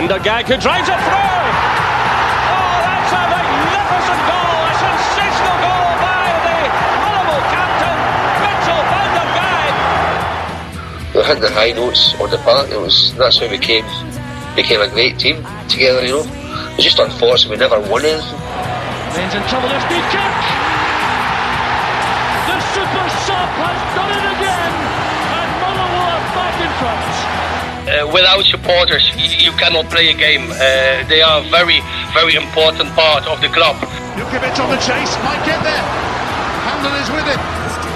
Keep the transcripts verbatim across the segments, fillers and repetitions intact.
Peter Gagg, who drives it through. Oh, that's a magnificent goal, a sensational goal by the Motherwell captain, Mitchell van der Gagg. We hit the high notes on the park. It was that's how we came became a great team together. You know, it's just unfortunate we never won anything. Ben's in trouble. There's Beacock. The super sub has done it again, and Motherwell are back in front. Uh, without supporters, you, you cannot play a game. Uh, they are a very, very important part of the club. Jukovic on the chase, might get there. Handel is with it.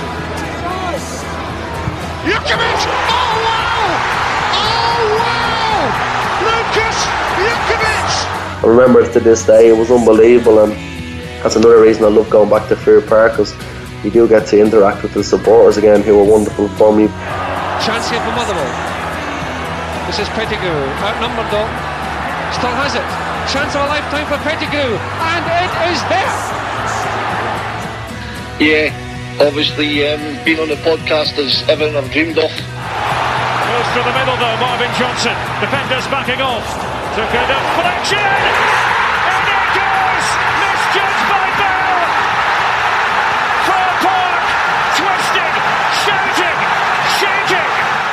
Jukovic! Oh wow! Oh wow! Lucas Jukovic! I remember it to this day. It was unbelievable, and that's another reason I love going back to Fair Park, because you do get to interact with the supporters again, who were wonderful for me. Chance here for Motherwell. This is Pettigrew, outnumbered though. Still has it. Chance of a lifetime for Pettigrew, and it is there. Yeah, obviously um, being on the podcast is everything I've dreamed of. Goes through the middle though, Marvin Johnson. Defenders backing off. Took a deflection, and it goes. Misjudged by Bell. Fir Park, twisted, shouting, shaking.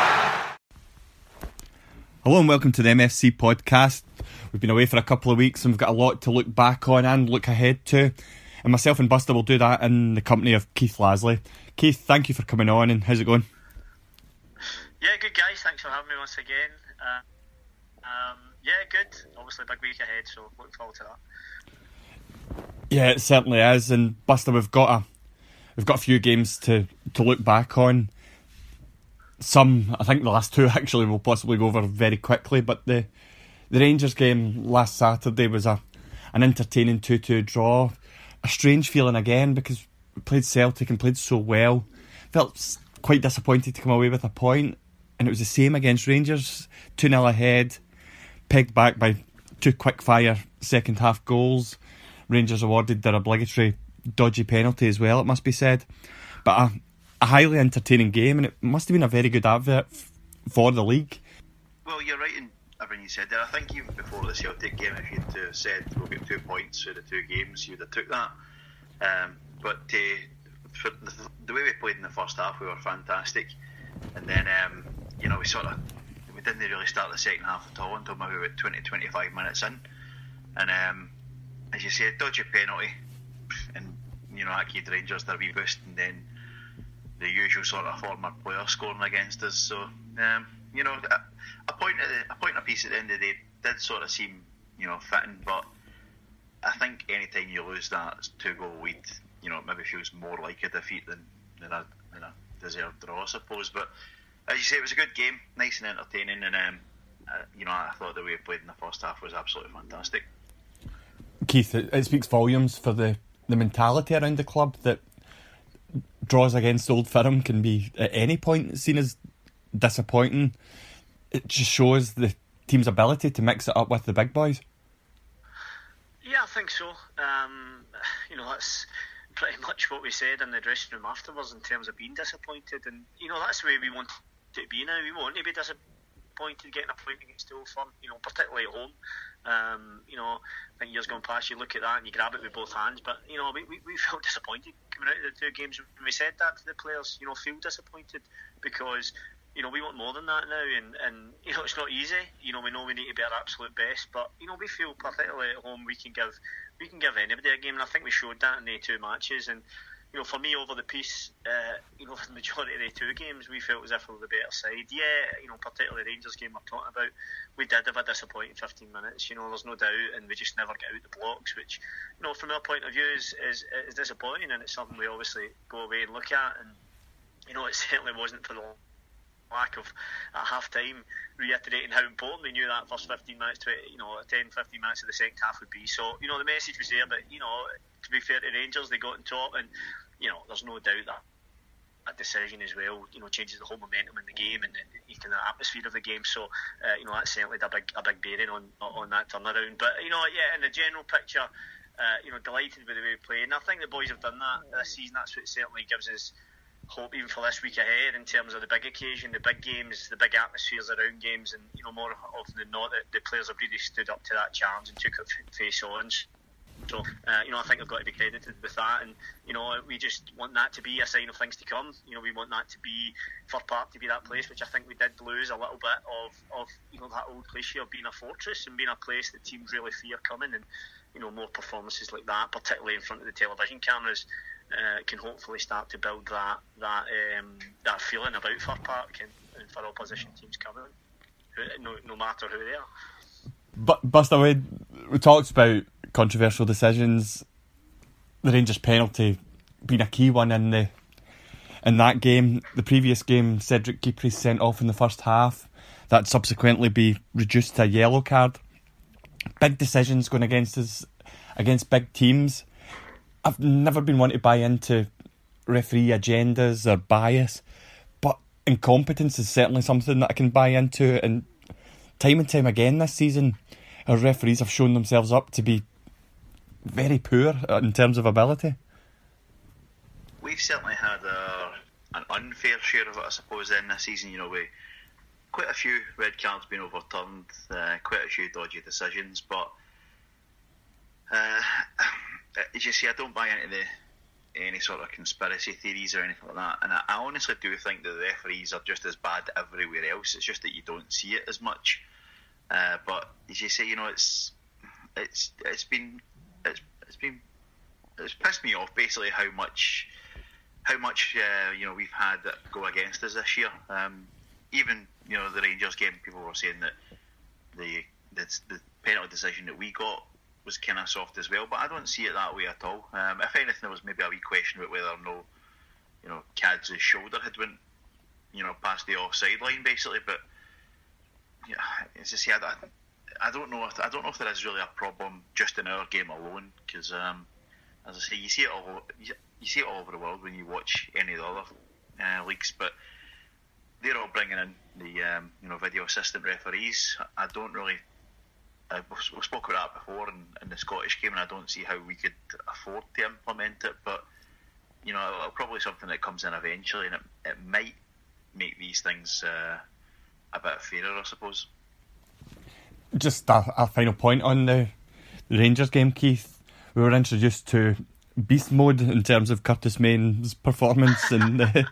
Hello and welcome to the M F C podcast. We've been away for a couple of weeks and we've got a lot to look back on and look ahead to. And myself and Buster will do that in the company of Keith Lasley. Keith, thank you for coming on, and how's it going? Yeah, good guys. Thanks for having me once again. Uh, um, yeah, good. Obviously, big week ahead, so looking forward to that. Yeah, it certainly is. And Buster, we've got a we've got a few games to, to look back on. Some, I think the last two actually we'll possibly go over very quickly, but the the Rangers game last Saturday was a an entertaining two two draw. A strange feeling again, because we played Celtic and played so well. Felt quite disappointed to come away with a point, and it was the same against Rangers. two nil ahead, pegged back by two quick fire second half goals. Rangers awarded their obligatory dodgy penalty as well, it must be said. But a, a highly entertaining game, and it must have been a very good advert f- for the league. Well, you're right in everything you said there. I think even before the Celtic game, if you'd uh, said we'll get two points through the two games, you'd have took that. Um, but uh, for the, the way we played in the first half, we were fantastic. And then, um, you know, we sort of we didn't really start the second half at all until maybe about twenty to twenty-five minutes in. And um, as you said, dodgy penalty, and you know that gave the Rangers their wee boost, and then the usual sort of former player scoring against us. So, um, you know, a, a point at the, a point a piece at the end of the day did sort of seem, you know, fitting. But I think any time you lose that two goal lead, you know, it maybe feels more like a defeat than than a, than a deserved draw, I suppose. But as you say, it was a good game, nice and entertaining, and um, uh, you know, I thought the way we played in the first half was absolutely fantastic. Keith, it, it speaks volumes for the, the mentality around the club that draws against Old Firm can be at any point seen as disappointing. It just shows the team's ability to mix it up with the big boys. Yeah, I think so. Um, you know, that's pretty much what we said in the dressing room afterwards in terms of being disappointed, and you know that's the way we want it to be now. We want to be disappointed getting a point against Old Firm, you know, particularly at home. Um, you know, I think years gone past, you look at that and you grab it with both hands. But you know, we, we, we felt disappointed coming out of the two games. When we said that to the players, you know, feel disappointed because you know we want more than that now, and, and you know it's not easy. You know, we know we need to be our absolute best, but you know we feel particularly at home we can give we can give anybody a game, and I think we showed that in the two matches. And you know, for me, over the piece, uh, you know, the majority of the two games, we felt as if we were the better side. Yeah, you know, particularly the Rangers game we're talking about, we did have a disappointing fifteen minutes, you know, there's no doubt, and we just never get out the blocks, which, you know, from our point of view is, is, is disappointing, and it's something we obviously go away and look at, and, you know, it certainly wasn't for the lack of, at half-time, reiterating how important we knew that first fifteen minutes, to, you know, ten, fifteen minutes of the second half would be. So, you know, the message was there, but, you know, to be fair to Rangers, they got on top, and, you know, there's no doubt that that decision as well, you know, changes the whole momentum in the game and the, the kind of atmosphere of the game. So, uh, you know, that's certainly a big a big bearing on on that turnaround. But, you know, yeah, in the general picture, uh, you know, delighted with the way we play. And I think the boys have done that this season. That's what certainly gives us hope even for this week ahead in terms of the big occasion, the big games, the big atmospheres around games, and you know more often than not that the players have really stood up to that challenge and took it face on. So uh, you know I think they've got to be credited with that, and you know we just want that to be a sign of things to come. You know we want that to be Fir Park to be that place which I think we did lose a little bit of, of you know that old cliche of being a fortress and being a place that teams really fear coming, and you know more performances like that, particularly in front of the television cameras. Uh, can hopefully start to build that that um, that feeling about Fir Park and, and for opposition teams coming, no, no matter who they are. But Buster, we, we talked about controversial decisions. The Rangers penalty being a key one in the in that game. The previous game, Cedric Kipris sent off in the first half. That subsequently be reduced to a yellow card. Big decisions going against us, against big teams. I've never been one to buy into referee agendas or bias, but incompetence is certainly something that I can buy into, and time and time again this season our referees have shown themselves up to be very poor in terms of ability. We've certainly had a, an unfair share of it, I suppose, in this season. You know, we quite a few red cards being overturned, uh, quite a few dodgy decisions, but uh, as you see, I don't buy into the, any sort of conspiracy theories or anything like that, and I, I honestly do think that the referees are just as bad everywhere else. It's just that you don't see it as much. Uh, but as you say, you know, it's it's it's been it's it's been it's pissed me off basically how much how much uh, you know we've had that go against us this year. Um, even you know the Rangers game, people were saying that the the, the penalty decision that we got was kind of soft as well, but I don't see it that way at all. Um, if anything, there was maybe a wee question about whether or no, you know, Cads' shoulder had went, you know, past the offside line basically. But yeah, as I say, I, I don't know if I don't know if there is really a problem just in our game alone, because um, as I say, you see it all you, you see it all over the world when you watch any of the other uh, leagues, but they're all bringing in the um, you know video assistant referees. I don't really. Uh, we spoke about that before in, in the Scottish game, and I don't see how we could afford to implement it. But you know, it'll probably something that comes in eventually, and it, it might make these things uh, a bit fairer, I suppose. Just a, a final point on the, the Rangers game, Keith. We were introduced to beast mode in terms of Curtis Main's performance, and uh,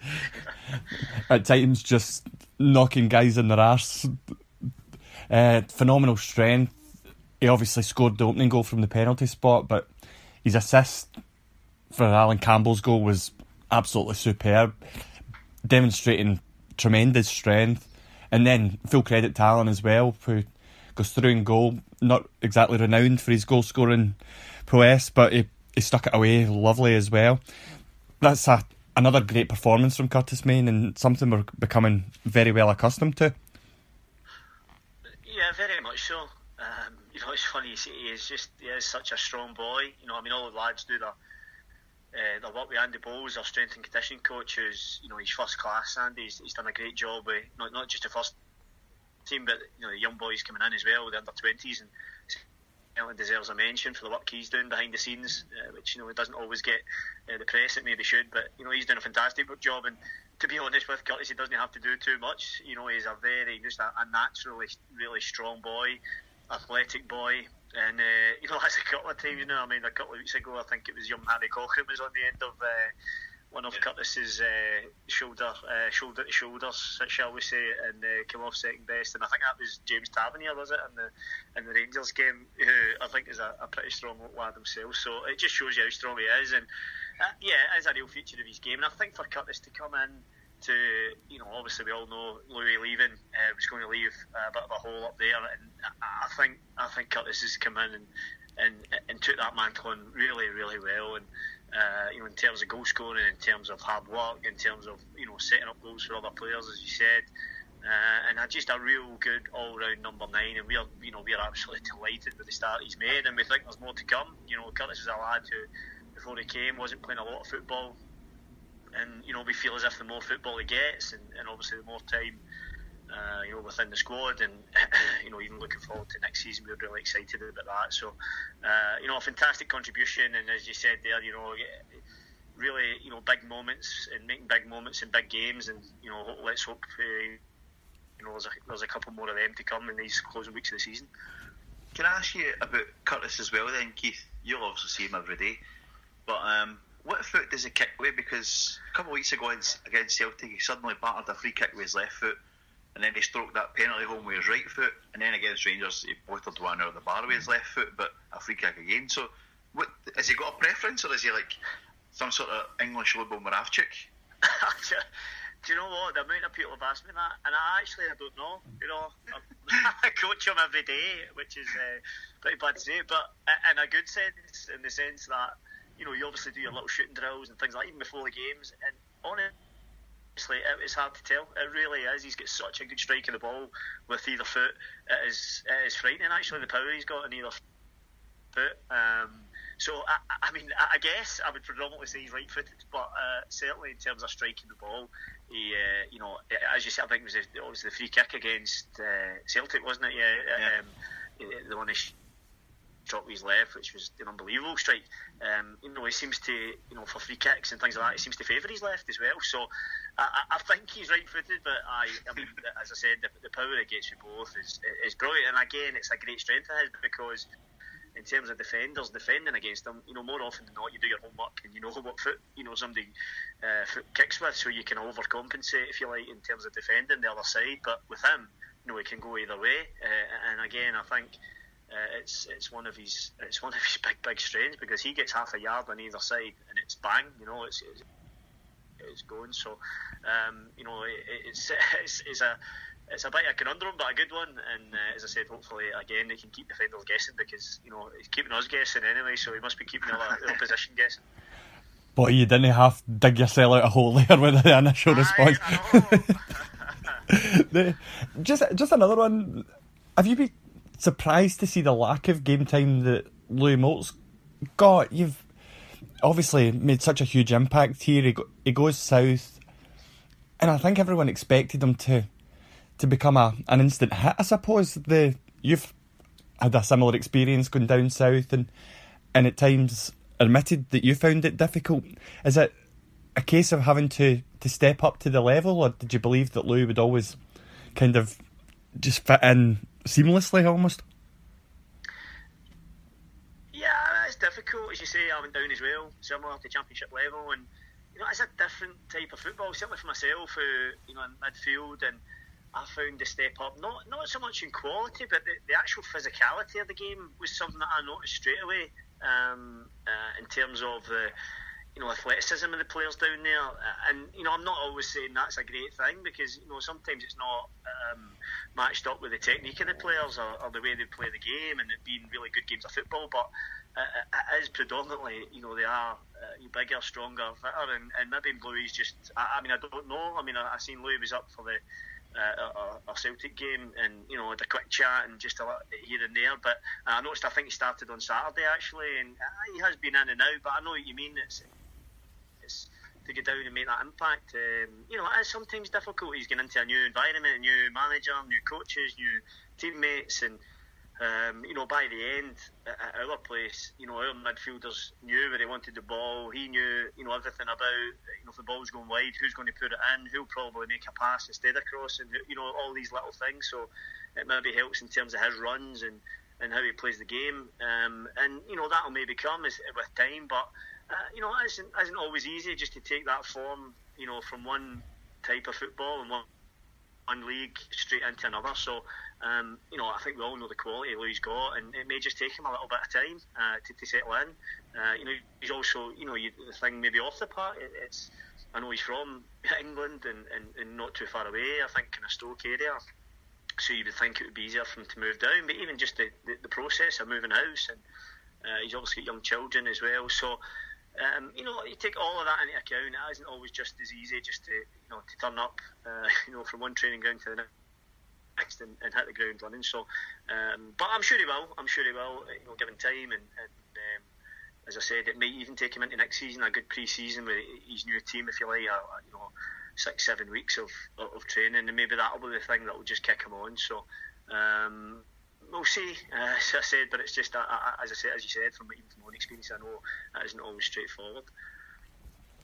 at times just knocking guys in their arse. Uh, phenomenal strength. He obviously scored the opening goal from the penalty spot, but his assist for Alan Campbell's goal was absolutely superb, demonstrating tremendous strength. And then full credit to Alan as well, who goes through in goal, not exactly renowned for his goal scoring prowess, but he, he stuck it away lovely as well. That's a, another great performance from Curtis Main, and something we're becoming very well accustomed to. Yeah, very much so. Um, you know, it's funny, he is just he is such a strong boy. You know, I mean, all the lads do their, uh, their work with Andy Bowles, our strength and conditioning coach, who's, you know, he's first class, Andy. He's, he's done a great job with not, not just the first team, but, you know, the young boys coming in as well, the under twenties, and certainly deserves a mention for the work he's doing behind the scenes, uh, which, you know, it doesn't always get uh, the press it maybe should, but, you know, he's doing a fantastic job. And to be honest with Curtis, he doesn't have to do too much. You know, he's a very, just a, a naturally really strong boy, athletic boy, and uh, you know, that's a couple of times, you know, I mean, a couple of weeks ago, I think it was young Harry Cochrane was on the end of uh, one of yeah. Curtis's uh, shoulder, uh, shoulder to shoulders, shall we say, and uh, came off second best, and I think that was James Tavernier, was it, in the in the Rangers game, who I think is a, a pretty strong lad himself. So it just shows you how strong he is, and uh, yeah, it is a real feature of his game. And I think for Curtis to come in to, you know, obviously we all know Louis leaving uh, was going to leave a bit of a hole up there, and I think I think Curtis has come in and and, and took that mantle on really, really well, and uh, you know, in terms of goal scoring, in terms of hard work, in terms of, you know, setting up goals for other players, as you said, uh, and just a real good all-round number nine, and we are, you know, we are absolutely delighted with the start he's made, and we think there's more to come. You know, Curtis is a lad who, before he came, wasn't playing a lot of football. And, you know, we feel as if the more football he gets, and, and obviously the more time, uh, you know, within the squad, and, you know, even looking forward to next season, we're really excited about that. So, uh, you know, a fantastic contribution, and as you said there, you know, really, you know, big moments and making big moments in big games, and you know, let's hope uh, you know there's a, there's a couple more of them to come in these closing weeks of the season. Can I ask you about Curtis as well then, Keith? You'll obviously see him every day, but um, what foot does he kick with? Because a couple of weeks ago against Celtic, he suddenly battered a free kick with his left foot, and then he stroked that penalty home with his right foot, and then against Rangers he bottled one out of the bar with his left foot, but a free kick again. So what, has he got a preference, or is he like some sort of English Lubo Moravchik? Do you know what? The amount of people have asked me that, and I actually I don't know. You know, I coach him every day, which is uh, pretty bad to say, but in a good sense, in the sense that, you know, you obviously do your little shooting drills and things like that even before the games, and honestly, it, it's hard to tell. It really is. He's got such a good strike of the ball with either foot. It is, it is frightening, actually, the power he's got in either foot. Um, So, I, I mean, I guess I would predominantly say he's right-footed, but uh, certainly in terms of striking the ball, he, uh, you know, as you said, I think it was, the, it was the free kick against uh, Celtic, wasn't it? Yeah, yeah. Um, the one he shot with his left, which was an unbelievable strike. Um, you know, he seems to, you know, for free kicks and things like that, he seems to favour his left as well. So, I, I think he's right-footed, but I, I mean, as I said, the, the power it gets with both is is brilliant. And again, it's a great strength of his because, in terms of defenders defending against them, you know, more often than not, you do your homework and you know what foot, you know, somebody uh, foot kicks with, so you can overcompensate, if you like, in terms of defending the other side. But with him, you know, he can go either way. Uh, and again, I think uh, it's it's one of his it's one of his big big strengths because he gets half a yard on either side and it's bang, you know, it's it's, it's going. So, um, you know, it, it's, it's it's a It's a bit of a conundrum, but a good one. And uh, as I said, hopefully, again, they can keep defenders guessing because, you know, he's keeping us guessing anyway, so he must be keeping the other opposition guessing. But you didn't have to dig yourself out a hole there with the initial Aye, response. I know. the, just, just another one. Have you been surprised to see the lack of game time that Louis Moult's got? You've obviously made such a huge impact here. He, go, he goes south, and I think everyone expected him to. to become a an instant hit, I suppose. The you've had a similar experience going down south and and at times admitted that you found it difficult. Is it a case of having to, to step up to the level, or did you believe that Louis would always kind of just fit in seamlessly almost? Yeah, it's difficult. As you say, I went down as well, similar to championship level, and you know, it's a different type of football, certainly for myself, who, you know, in midfield, and I found the step up, not not so much in quality, but the, the actual physicality of the game was something that I noticed straight away. Um, uh, in terms of the, you know, athleticism of the players down there, and you know, I'm not always saying that's a great thing because, you know, sometimes it's not um, matched up with the technique of the players or, or the way they play the game, and it being really good games of football. But uh, it is predominantly, you know, they are uh, bigger, stronger, fitter, and, and maybe Louis just. I, I mean, I don't know. I mean, I, I seen Louis was up for the. Uh, a, a Celtic game, and you know, had a quick chat and just a lot here and there. But I noticed, I think he started on Saturday actually, and uh, he has been in and out. But I know what you mean. It's it's to get down and make that impact. Um, you know, it is sometimes difficult. He's getting into a new environment, a new manager, new coaches, new teammates, and um, you know, by the end at our place, you know, our midfielders knew where they wanted the ball. He knew, you know, everything about, you know, if the ball's going wide, who's going to put it in, who'll probably make a pass instead of crossing, you know, all these little things. So it maybe helps in terms of his runs and, and how he plays the game. Um, and you know, that'll maybe come as, with time, but uh, you know, it isn't, isn't always easy just to take that form, you know, from one type of football and one one league straight into another. So um, you know, I think we all know the quality Louis got, and it may just take him a little bit of time uh, to, to settle in. Uh, you know, he's also, you know, you, the thing maybe off the park, it, it's I know he's from England and, and, and not too far away, I think in a Stoke area, so you would think it would be easier for him to move down, but even just the, the, the process of moving house, and uh, he's obviously got young children as well, so Um, you know, you take all of that into account. It isn't always just as easy just to, you know, to turn up, uh, you know, from one training ground to the next and, and hit the ground running. So, um, but I'm sure he will. I'm sure he will. You know, given time, and, and um, as I said, it might even take him into next season, a good pre-season with his new team, if you like. A, a, you know, six, seven weeks of of training, and maybe that'll be the thing that will just kick him on. So. Um, We'll see, uh, as I said, but it's just, uh, as I said, as you said, from even from my own experience, I know it isn't always straightforward.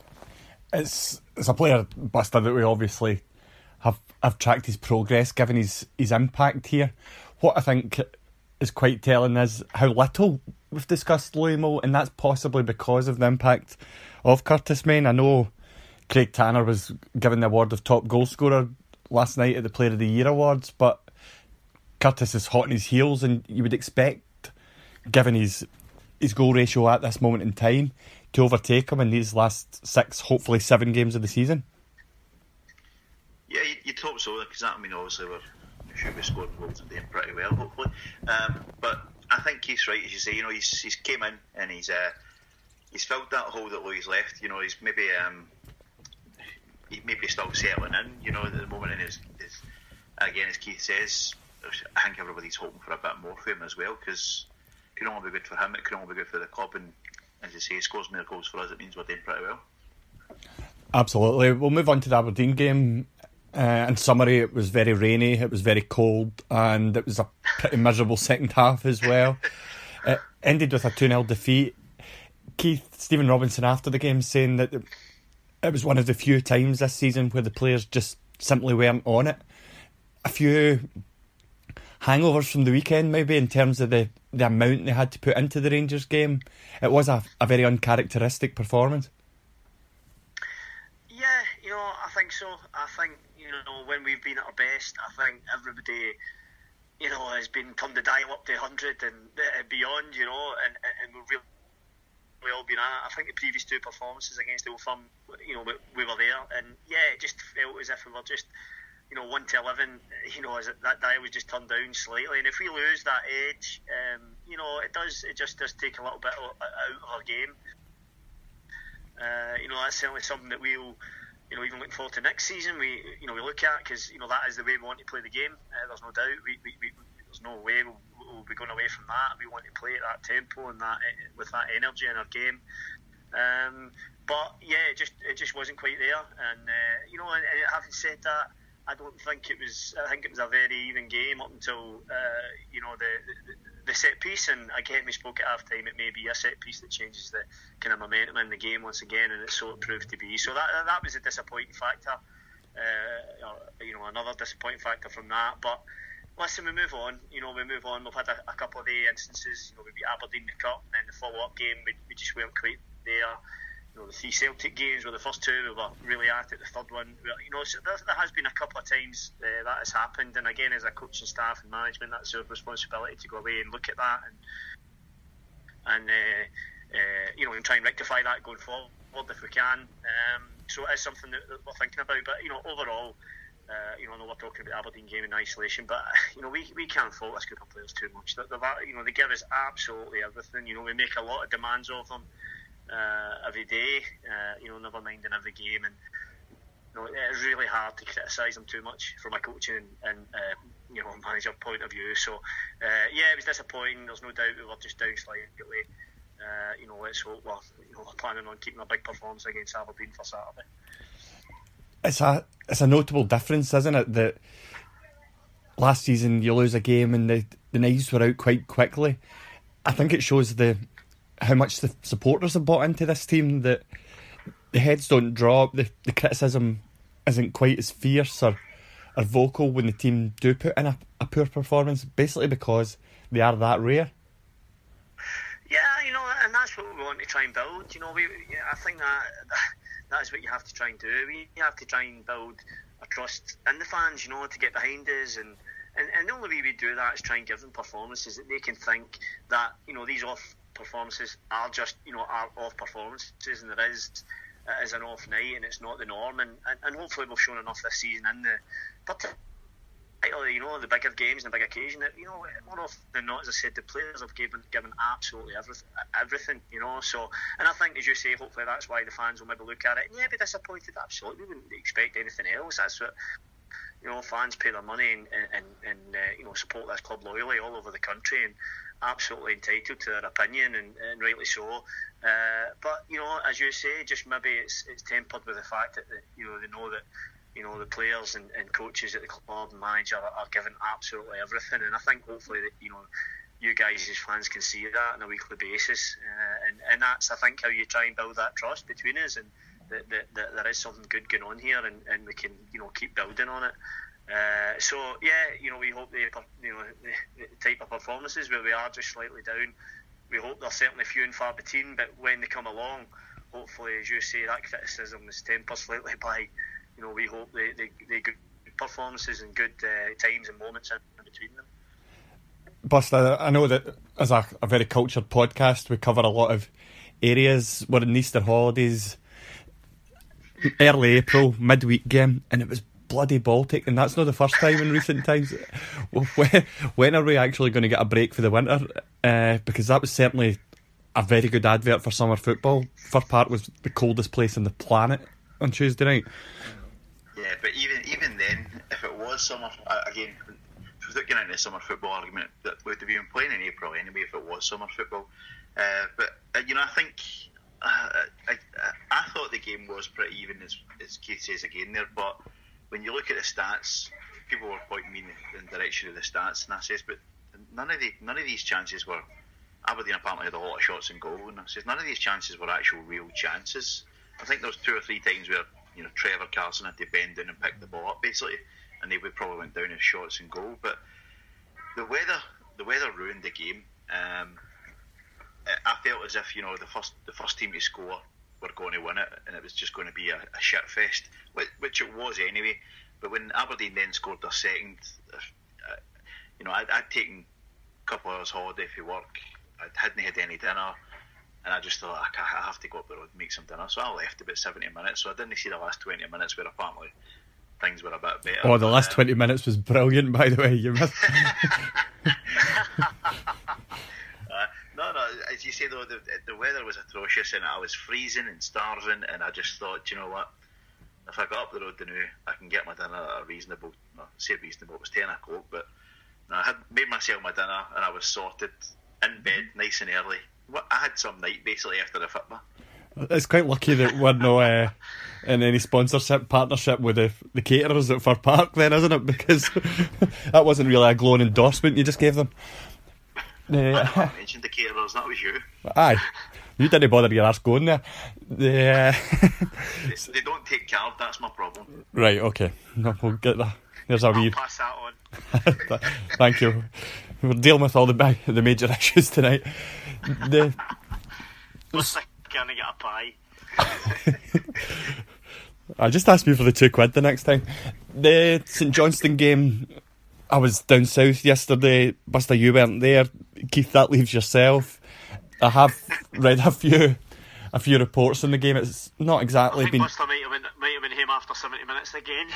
It's it's a player, Buster, that we obviously have have tracked his progress, given his his impact here. What I think is quite telling is how little we've discussed Louis Moult, and that's possibly because of the impact of Curtis Main. I know Craig Tanner was given the award of top goal scorer last night at the Player of the Year awards, but Curtis is hot on his heels, and you would expect, given his his goal ratio at this moment in time, to overtake him in these last six, hopefully seven games of the season. Yeah, you'd hope so, because that, I mean, obviously we're we should be scoring goals and doing pretty well, hopefully. Um, but I think Keith's right, as you say. You know, he's he's came in and he's uh, he's filled that hole that Louis left. You know, he's maybe um, he maybe still settling in. You know, at the moment, and his, his again, as Keith says, I think everybody's hoping for a bit more for him as well, because it can only be good for him. It can only be good for the club, and as you say, he scores more goals for us. It means we're doing pretty well. Absolutely. We'll move on to the Aberdeen game. Uh, in summary, it was very rainy, it was very cold, and it was a pretty miserable second half as well. It ended with a two nil defeat. Keith, Stephen Robinson after the game saying that it was one of the few times this season where the players just simply weren't on it. A few hangovers from the weekend maybe in terms of the, the amount they had to put into the Rangers game. It was a, a very uncharacteristic performance. Yeah, you know, I think so. I think, you know, when we've been at our best, I think everybody, you know, has been come to dial up to one hundred and uh, beyond, you know, and, and we've really, we all been at it. I think the previous two performances against Old Firm, you know, we, we were there, and yeah, it just felt as if we were just, you know, one to eleven, you know, as it, that dial was just turned down slightly, and if we lose that edge, um, you know, it does, it just does take a little bit out of our game. Uh, you know, that's certainly something that we'll, you know, even looking forward to next season, we, you know, we look at, because, you know, that is the way we want to play the game. Uh, there's no doubt. We, we, we, there's no way we'll, we'll be going away from that. We want to play at that tempo and that with that energy in our game. Um, but yeah, it just it just wasn't quite there. And uh, you know, and, and having said that, I don't think it was. I think it was a very even game up until uh, you know the, the the set piece. And again, we spoke at half time. It may be a set piece that changes the kind of momentum in the game once again, and it's so it proved to be. So that that was a disappointing factor. Uh, or, you know, another disappointing factor from that. But listen, we move on. You know, we move on. We've had a, a couple of the instances. You know, we beat Aberdeen in the cup, and then the follow-up game, we, we just weren't quite there. You know, the three Celtic games were the first two we were really at it. The third one, you know, so there, there has been a couple of times uh, that has happened. And again, as a coaching staff and management, that's our responsibility to go away and look at that and and uh, uh, you know, and try and rectify that going forward if we can. Um, so it is something that, that we're thinking about. But you know, overall, uh, you know, I know we're talking about the Aberdeen game in isolation, but you know, we we can't fault this group of players too much. They're, they're, you know, they give us absolutely everything. You know, we make a lot of demands of them. Uh, every day, uh, you know, never mind in every game, and you know, it's really hard to criticise them too much from a coaching and, and uh, you know, manager point of view. So, uh, yeah, it was disappointing. There's no doubt we were just down slightly. Uh, you know, let's hope we're, you know, we're planning on keeping a big performance against Aberdeen for Saturday. It's a it's a notable difference, isn't it? That last season you lose a game and the the knives were out quite quickly. I think it shows the how much the supporters have bought into this team, that the heads don't drop, the, the criticism isn't quite as fierce or, or vocal when the team do put in a, a poor performance, basically because they are that rare. Yeah, you know, and that's what we want to try and build. You know, we I think that that is what you have to try and do. We have to try and build a trust in the fans, you know, to get behind us, and And, and the only way we do that is try and give them performances that they can think that, you know, these off performances are just, you know, are off performances, and there is it is an off night and it's not the norm, and, and, and hopefully we've shown enough this season in the particularly, you know, the bigger games and the big occasion that, you know, more often than not, as I said, the players have given given absolutely everything, everything, you know. So, and I think, as you say, hopefully that's why the fans will maybe look at it and yeah, be disappointed. Absolutely, we wouldn't expect anything else. That's what, you know, fans pay their money and and, and uh, you know, support this club loyally all over the country, and absolutely entitled to their opinion, and, and rightly so. Uh, but you know, as you say, just maybe it's it's tempered with the fact that, that you know, they know that, you know, the players and, and coaches at the club and manager are, are given absolutely everything, and I think hopefully that, you know, you guys as fans can see that on a weekly basis, uh, and and that's, I think, how you try and build that trust between us, and that, that, that there is something good going on here, and, and we can, you know, keep building on it. Uh, so yeah, you know, we hope the, you know, the, the type of performances where we are just slightly down, we hope they're certainly few and far between, but when they come along, hopefully, as you say, that criticism is tempered slightly by, you know, we hope they, they, they good performances and good uh, times and moments in between them. Buster, I know that as a, a very cultured podcast, we cover a lot of areas. We're in Easter holidays, early April, midweek game, and it was bloody Baltic, and that's not the first time in recent times. When, when are we actually going to get a break for the winter? Uh, because that was certainly a very good advert for summer football. Fir Park was the coldest place on the planet on Tuesday night. Yeah, but even even then, if it was summer, again, without getting into the summer football argument, that would have been playing in April anyway if it was summer football. Uh, but uh, you know, I think uh, I, I I thought the game was pretty even, as as Keith says again there. But when you look at the stats, people were pointing me in the, in the direction of the stats, and I says, but none of the none of these chances were. Aberdeen apparently had a lot of shots in goal, and I says none of these chances were actual real chances. I think there was two or three times where, you know, Trevor Carson had to bend down and pick the ball up basically, and they would probably went down as shots in goal. But the weather, the weather ruined the game. Um, I felt as if, you know, the first the first team to score were going to win it, and it was just going to be a, a shit fest, which, which it was anyway. But when Aberdeen then scored their second, uh, you know, I'd, I'd taken a couple of hours holiday for work. I hadn't had any dinner, and I just thought I have to go up the road and make some dinner. So I left about seventy minutes, so I didn't see the last twenty minutes where apparently things were a bit better. Oh, the last um, twenty minutes was brilliant, by the way. You missed. uh, no, no, as you say though, the, the weather was atrocious, and I was freezing and starving, and I just thought, you know what, if I got up the road to now, I can get my dinner at a reasonable, no, say reasonable, it was ten o'clock, but no, I had made myself my dinner, and I was sorted, in bed, nice and early. I had some night basically after the football. It's quite lucky that we're not uh, in any sponsorship partnership with the the caterers at Fir Park then, isn't it? Because that wasn't really a glowing endorsement you just gave them. Uh, I mentioned the caterers, that was you. Aye, you didn't bother your arse going there. The, uh, they, they don't take card, that's my problem. Right, okay. No, we'll get that. There's a I'll wee... pass that on. Thank you. We're dealing with all the big, the major issues tonight. The... What's going to get a pie? I just asked me for the two quid the next time. The St Johnstone game, I was down south yesterday. Buster, you weren't there. Keith, that leaves yourself. I have read a few a few reports on the game. It's not exactly I think been... Buster might have been, might have been him after seventy minutes again.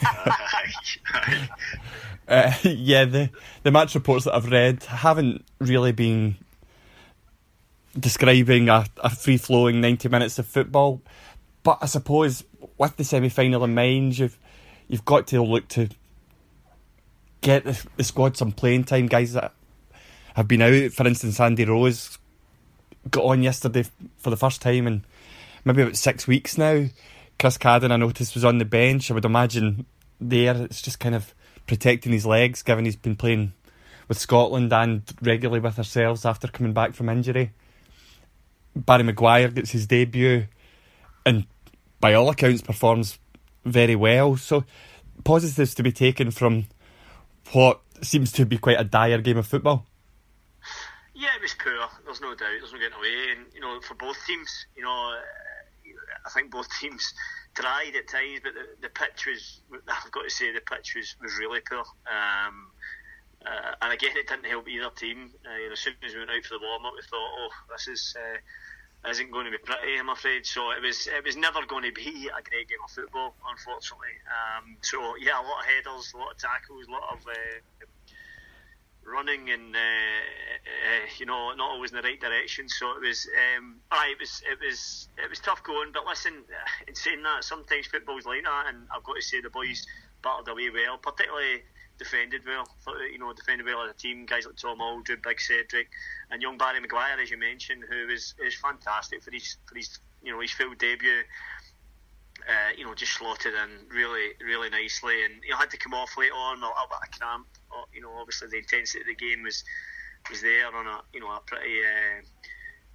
uh, yeah, the, the match reports that I've read haven't really been describing a, a free-flowing ninety minutes of football. But I suppose with the semi-final in mind, you've you've got to look to get the, the squad some playing time. Guys that have been out, for instance, Andy Rose got on yesterday for the first time in maybe about six weeks now. Chris Cadden, I noticed, was on the bench. I would imagine there it's just kind of protecting his legs, given he's been playing with Scotland and regularly with ourselves after coming back from injury. Barry Maguire gets his debut and by all accounts performs very well. So positives to be taken from what seems to be quite a dire game of football. Yeah, it was poor. There's no doubt. There's no getting away. And you know, for both teams, you know, I think both teams tried at times, but the, the pitch was. I've got to say, the pitch was, was really poor. Um, uh, and again, it didn't help either team. Uh, you know, as soon as we went out for the warm up, we thought, "Oh, this is uh, isn't going to be pretty." I'm afraid. So it was. It was never going to be a great game of football, unfortunately. Um, so yeah, a lot of headers, a lot of tackles, a lot of. Uh, running and uh, uh, you know, not always in the right direction. So it was, um, aye, it was, it was, it was tough going. But listen, in saying that, sometimes football's like that, and I've got to say the boys battled away well, particularly defended well. Thought, you know, defended well as a team. Guys like Tom Aldred, Big Cedric, and young Barry Maguire, as you mentioned, who is is fantastic for his for his you know his full debut. Uh, you know, just slotted in really, really nicely, and you know, had to come off late on, a little bit of cramp. You know, obviously the intensity of the game was was there on a you know a pretty uh,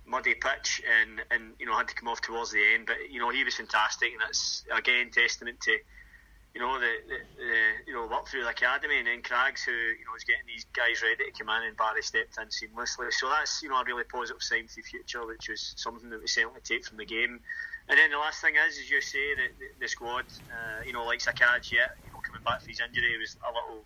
muddy pitch, and, and you know had to come off towards the end. But you know he was fantastic, and that's again testament to you know the, the, the you know work through the academy, and then Craigs who you know is getting these guys ready to come in, and Barry stepped in seamlessly. So that's you know a really positive sign for the future, which was something that we certainly take from the game. And then the last thing is, as you say, the, the, the squad, uh, you know, like Sakaj, yeah, you know, coming back from his injury was a little,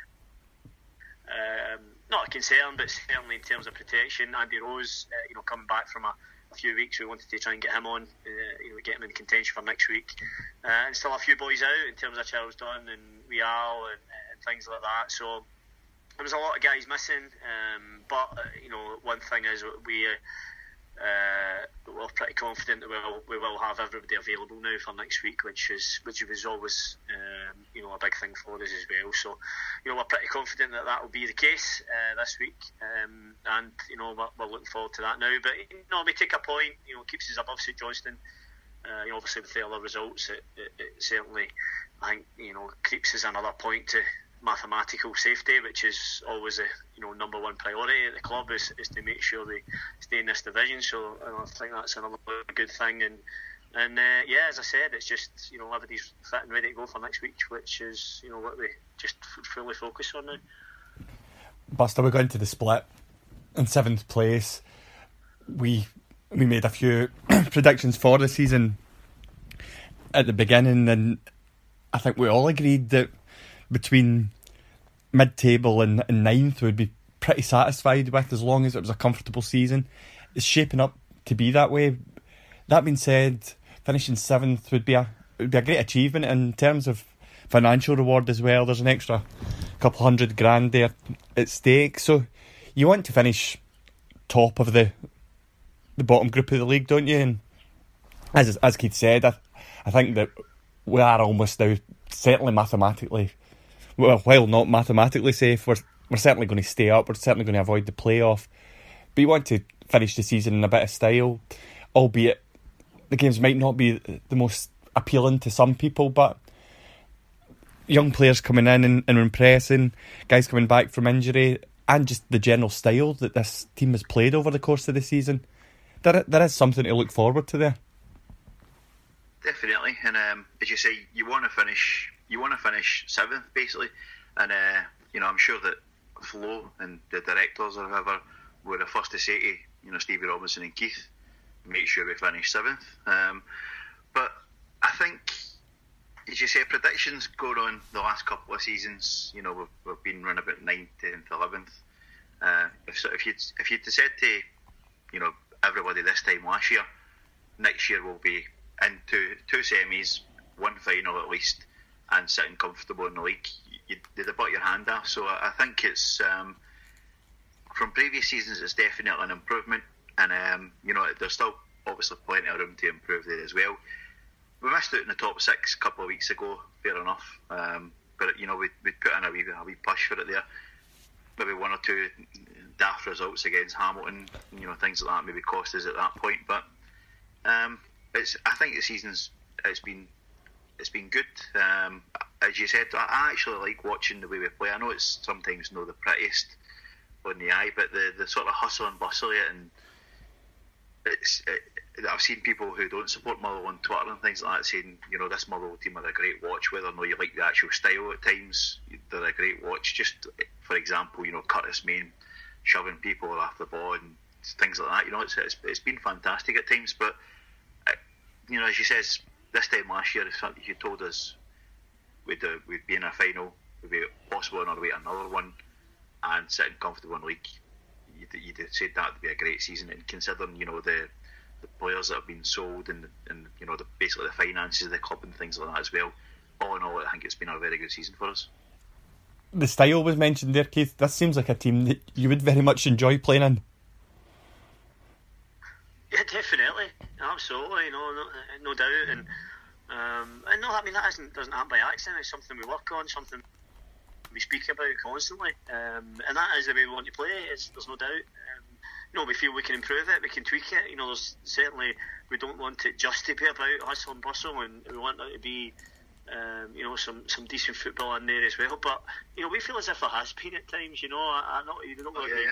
um, not a concern, but certainly in terms of protection. Andy Rose, uh, you know, coming back from a, a few weeks, we wanted to try and get him on, uh, you know, get him in contention for next week. Uh, and still a few boys out in terms of Charles Dunn and Rial and, and things like that. So there was a lot of guys missing, um, but uh, you know, one thing is we. Uh, Uh, we're pretty confident that we'll, we will have everybody available now for next week, which is which was always um, you know a big thing for us as well. So you know we're pretty confident that that will be the case uh, this week, um, and you know we're, we're looking forward to that now. But you know we take a point, you know keeps us above St Johnstone. Uh, you know, obviously with the other results, it, it, it certainly I think you know keeps us another point to mathematical safety, which is always a you know number one priority at the club is, is to make sure they stay in this division. So you know, I think that's another good thing. And and uh, yeah, as I said, it's just you know everybody's fit and ready to go for next week, which is you know what we just fully focus on now. Buster, we got into the split in seventh place. We we made a few predictions for the season at the beginning, and I think we all agreed that between mid-table and, and ninth we'd be pretty satisfied with, as long as it was a comfortable season. It's shaping up to be that way. That being said, finishing seventh would be a would be a great achievement in terms of financial reward as well. There's an extra couple hundred grand there at stake, so you want to finish top of the the bottom group of the league, don't you? And as as Keith said, I, I think that we are almost now certainly mathematically. Well, while not mathematically safe, we're we're certainly going to stay up. We're certainly going to avoid the playoff. But you want to finish the season in a bit of style, albeit the games might not be the most appealing to some people. But young players coming in and, and impressing, guys coming back from injury, and just the general style that this team has played over the course of the season, there there is something to look forward to there. Definitely, and um, as you say, you want to finish. You want to finish seventh, basically, and uh, you know I'm sure that Flo and the directors or whoever were the first to say to you know Stevie Robinson and Keith, make sure we finish seventh. Um, but I think, as you say, predictions going on the last couple of seasons. You know we've, we've been running about ninth, tenth, eleventh. Uh, if so, if you if you'd said to you know everybody this time last year, next year we'll be in two two semis, one final at least, and sitting comfortable in the league, you, you'd have put your hand off. So I, I think it's um, from previous seasons, it's definitely an improvement, and um, you know there's still obviously plenty of room to improve there as well. We missed out in the top six a couple of weeks ago, fair enough, um, but you know we we put in a wee a wee push for it there. Maybe one or two daft results against Hamilton, you know things like that maybe cost us at that point, but um, it's I think the season's it's been. It's been good. Um, as you said, I actually like watching the way we play. I know it's sometimes not the prettiest on the eye, but the, the sort of hustle and bustle of it, and it's. It, I've seen people who don't support Motherwell on Twitter and things like that saying, you know, this Motherwell team are a great watch. Whether or not you like the actual style at times, they're a great watch. Just for example, you know, Curtis Main shoving people off the ball and things like that. You know, it's it's, it's been fantastic at times, but uh, you know, as you says. This time last year, if you told us we'd, uh, we'd be in a final, we'd be possible on our way to another one, and sitting comfortable in the league, you'd, you'd have said that would be a great season. And considering, you know, the the players that have been sold and, and you know, the, basically the finances of the club and things like that as well, all in all, I think it's been a very good season for us. The style was mentioned there, Keith. This seems like a team that you would very much enjoy playing in. Yeah, definitely, absolutely, no, no, no doubt, and um, and no, I mean that isn't doesn't happen by accident. It's something we work on, something we speak about constantly, um, and that is the way we want to play. It's, there's no doubt. Um, you know, we feel we can improve it, we can tweak it. You know, there's certainly we don't want it just to be about hustle and bustle, and we want there to be, um, you know, some, some decent football in there as well. But you know, we feel as if there has been at times. You know, I, I not you don't oh, want yeah, to yeah.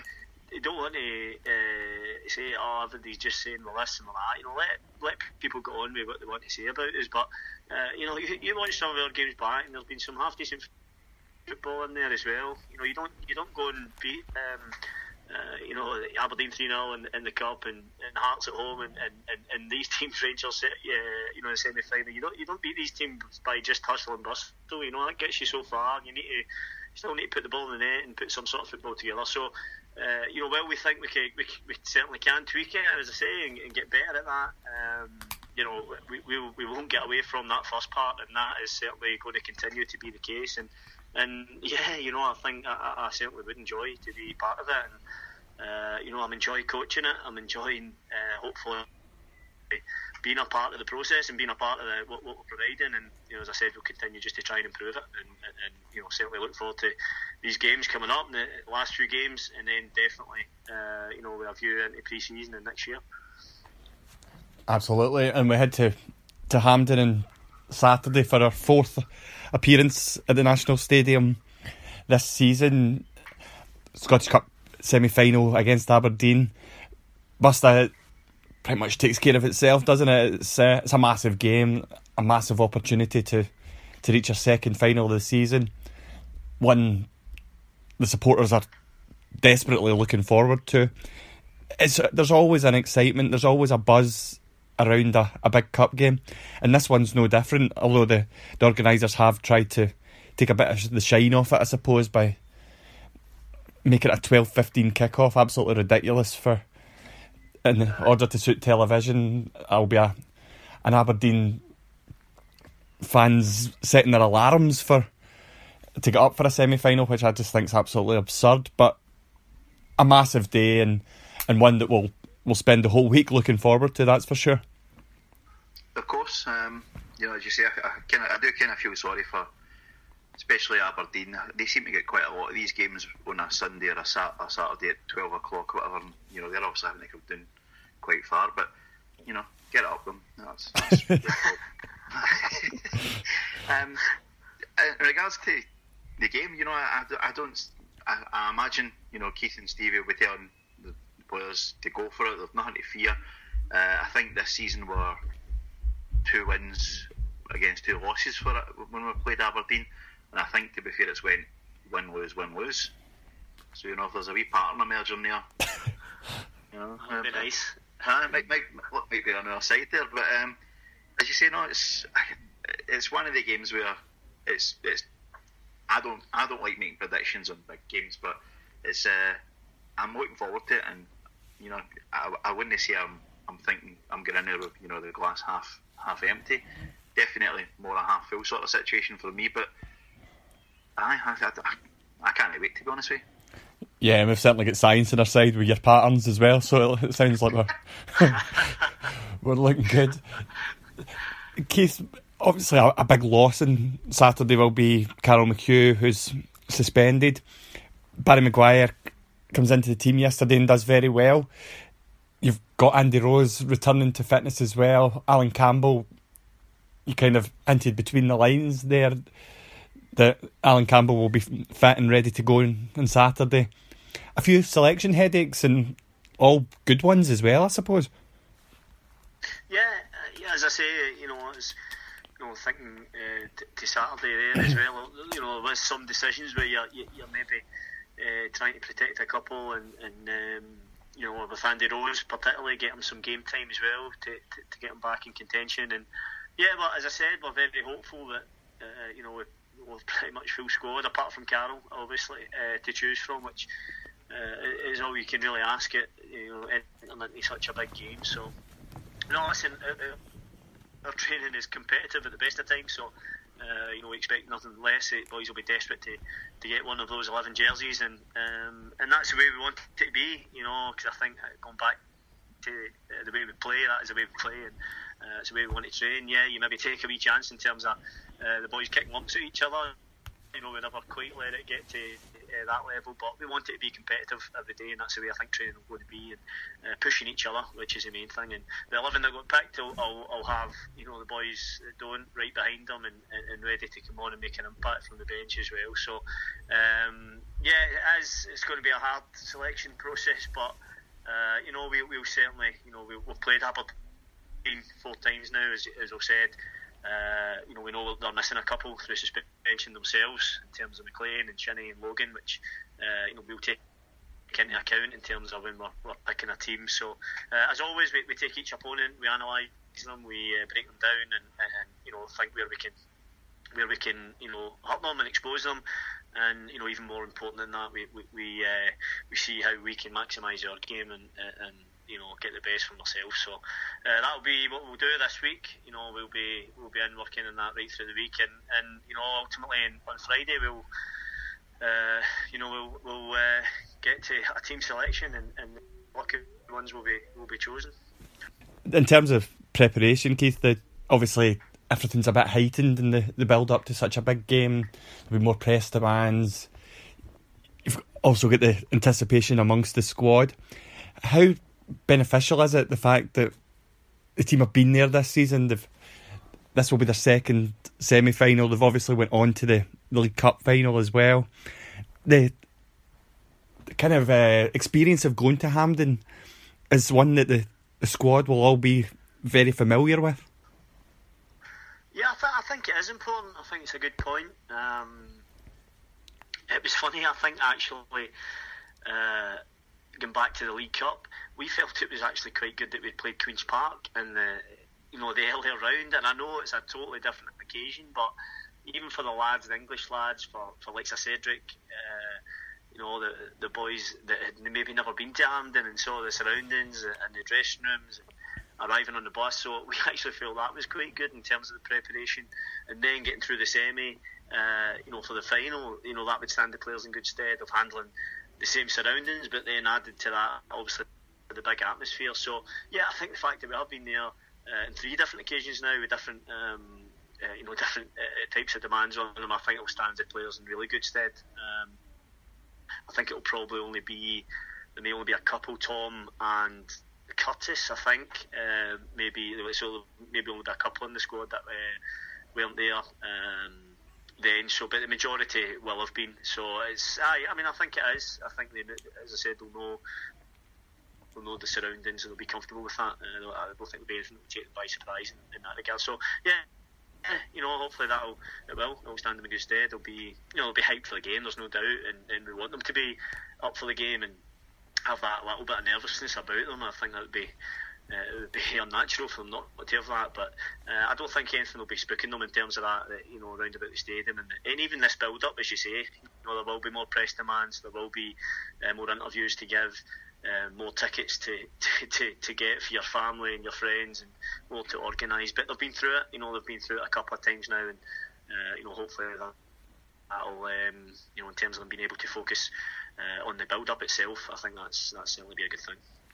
you don't want to uh, say, oh, everybody's just saying well this and well that. You know, let let people go on with what they want to say about us. But uh, you know, you, you watch some of our games back, and there's been some half decent football in there as well. You know, you don't you don't go and beat um, uh, you know, Aberdeen three nil in, in the cup and, and Hearts at home and, and, and, and these teams, Rangers, uh, you know, in the semi final. You don't you don't beat these teams by just hustle and bustle. You know, that gets you so far. You need to you still need to put the ball in the net and put some sort of football together. So. Uh, you know, well, we think we can, we, we certainly can tweak it, as I say, and, and get better at that. Um, you know, we, we we won't get away from that first part, and that is certainly going to continue to be the case. And and yeah, you know, I think I, I certainly would enjoy to be part of it. And uh, you know, I'm enjoying coaching it. I'm enjoying, uh, hopefully, being a part of the process and being a part of the, what, what we're providing. And you know, as I said, we'll continue just to try and improve it. And, and, and you know, certainly look forward to these games coming up, the last few games, and then definitely, uh, you know, with a view into pre-season and next year. Absolutely, and we head to to Hampden on Saturday for our fourth appearance at the National Stadium this season. Scottish Cup semi-final against Aberdeen. Busta, pretty much takes care of itself, doesn't it? It's uh, it's a massive game, a massive opportunity to to reach a second final of the season. One the supporters are desperately looking forward to. It's there's always an excitement, there's always a buzz around a, a big cup game, and this one's no different. Although the, the organisers have tried to take a bit of the shine off it, I suppose, by making it a twelve fifteen kick-off. Absolutely ridiculous for in order to suit television. I'll be a an Aberdeen fans setting their alarms for to get up for a semi-final, which I just think is absolutely absurd. But a massive day, and, and one that we'll we'll spend the whole week looking forward to. That's for sure. Of course, um, you know, as you say, I, I, kinda, I do kind of feel sorry for, especially Aberdeen. They seem to get quite a lot of these games on a Sunday or a, sat- a Saturday at twelve o'clock, or whatever. And, you know, they're obviously having to come down quite far, but you know, get it up them. That's, that's um, in regards to the game, you know, I, I don't. I, I imagine, you know, Keith and Stevie will be telling the players to go for it. There's nothing to fear. Uh, I think this season were two wins against two losses for it when we played Aberdeen, and I think, to be fair, it's went win lose win lose. So you know, if there's a wee pattern emerging there, you know, that'd be nice. Uh, it might, might, might be on the other side there, but um, as you say, no, it's it's one of the games where it's it's. I don't I don't like making predictions on big games, but it's uh, I'm looking forward to it, and you know, I, I wouldn't say I'm I'm thinking I'm getting in there with, you know, the glass half half empty. Definitely more a half full sort of situation for me, but I I, I, I can't wait, to be honest with you. Yeah, and we've certainly got science on our side with your patterns as well, so it, it sounds like we're we're looking good. Keith, obviously a, a big loss on Saturday will be Carol McHugh, who's suspended. Barry Maguire comes into the team yesterday and does very well. You've got Andy Rose returning to fitness as well. Alan Campbell, you kind of hinted between the lines there that Alan Campbell will be fit and ready to go on, on Saturday. A few selection headaches, and all good ones as well, I suppose. Yeah, uh, yeah, as I say, you know, it's, you know, thinking uh, t- to Saturday there as well. You know, there was some decisions where you're, you're maybe uh, trying to protect a couple, and, and um, you know, with Andy Rose particularly, get him some game time as well to, to, to get him back in contention. And yeah, but as I said, we're very hopeful that uh, you know, we're, we're pretty much full squad apart from Carroll, obviously, uh, to choose from, which uh, is all you can really ask it. You know, entering into such a big game. So, no, listen, uh, uh, our training is competitive at the best of times, so uh, you know, we expect nothing less. The boys will be desperate to, to get one of those eleven jerseys, and um, and that's the way we want it to be. You know, because I think uh, going back to uh, the way we play, that is the way we play, and uh, it's the way we want to train. Yeah, you maybe take a wee chance in terms of uh, the boys kicking lumps at each other. You know, we never quite let it get to uh, that level, but we want it to be competitive every day, and that's the way I think training will going to be, and uh, pushing each other, which is the main thing. And the eleven that got picked, I'll, I'll, I'll have, you know, the boys that don't right behind them, and, and, and ready to come on and make an impact from the bench as well. So, um, yeah, it is. It's going to be a hard selection process, but uh, you know, we, we'll certainly, you know, we'll, we've played Aberdeen four times now, as as I've said. Uh, you know, we know they're missing a couple through suspension themselves in terms of McLean and Shinnie and Logan, which uh, you know we'll take into account in terms of when we're, we're picking a team. So uh, as always, we, we take each opponent, we analyse them, we uh, break them down, and, and you know think where we can where we can you know hurt them and expose them. And you know, even more important than that, we we we, uh, we see how we can maximise our game and and you know get the best from ourselves. So uh, that'll be what we'll do this week. You know, we'll be we'll be in working on that right through the week, and, and you know ultimately on Friday we'll uh, you know we'll we'll uh, get to a team selection, and, and lucky ones will be will be chosen. In terms of preparation, Keith, the, obviously everything's a bit heightened in the, the build up to such a big game. There'll be more press demands. You've also got the anticipation amongst the squad. How beneficial is it, the fact that the team have been there this season? They've, this will be their second semi-final. They've obviously went on to the, the League Cup final as well. The, the kind of uh, experience of going to Hampden is one that the, the squad will all be very familiar with. Yeah, I, th- I think it is important. I think it's a good point. Um, it was funny, I think, actually, uh, going back to the League Cup, we felt it was actually quite good that we'd played Queen's Park in the, you know, the earlier round. And I know it's a totally different occasion, but even for the lads, the English lads, for, for like Cedric, uh, you know, the the boys that had maybe never been to Hampden and saw the surroundings and the dressing rooms, and arriving on the bus, so we actually felt that was quite good in terms of the preparation. And then getting through the semi, uh, you know, for the final, you know, that would stand the players in good stead of handling the same surroundings, but then added to that, obviously, the big atmosphere. So, yeah, I think the fact that we have been there uh, on three different occasions now with different, um, uh, you know, different uh, types of demands on them, I think it will stand the players in really good stead. Um, I think it will probably only be, there may only be a couple, Tom and Curtis, I think, uh, maybe so maybe only a couple in the squad that uh, weren't there um, then. So, but the majority will have been. So it's, I, I mean, I think it is. I think they, as I said, they'll know, they'll know the surroundings and they'll be comfortable with that. Uh, I don't think there'll be anything that will take them by surprise in, in that regard. So, yeah, you know, hopefully that'll it will. It'll stand them in good stead. They'll be, you know, they'll be hyped for the game. There's no doubt, and, and we want them to be up for the game and have that little bit of nervousness about them. I think that would be uh, it would be unnatural for them not to have that. But uh, I don't think anything will be spooking them in terms of that. that you know, around about the stadium and, and even this build-up, as you say. You know, there will be more press demands. There will be uh, more interviews to give, uh, more tickets to, to, to, to get for your family and your friends, and more to organise. But they've been through it. You know, they've been through it a couple of times now, and uh, you know, hopefully that that'll um, you know, in terms of them being able to focus Uh, on the build-up itself, I think that's that's certainly be a good thing.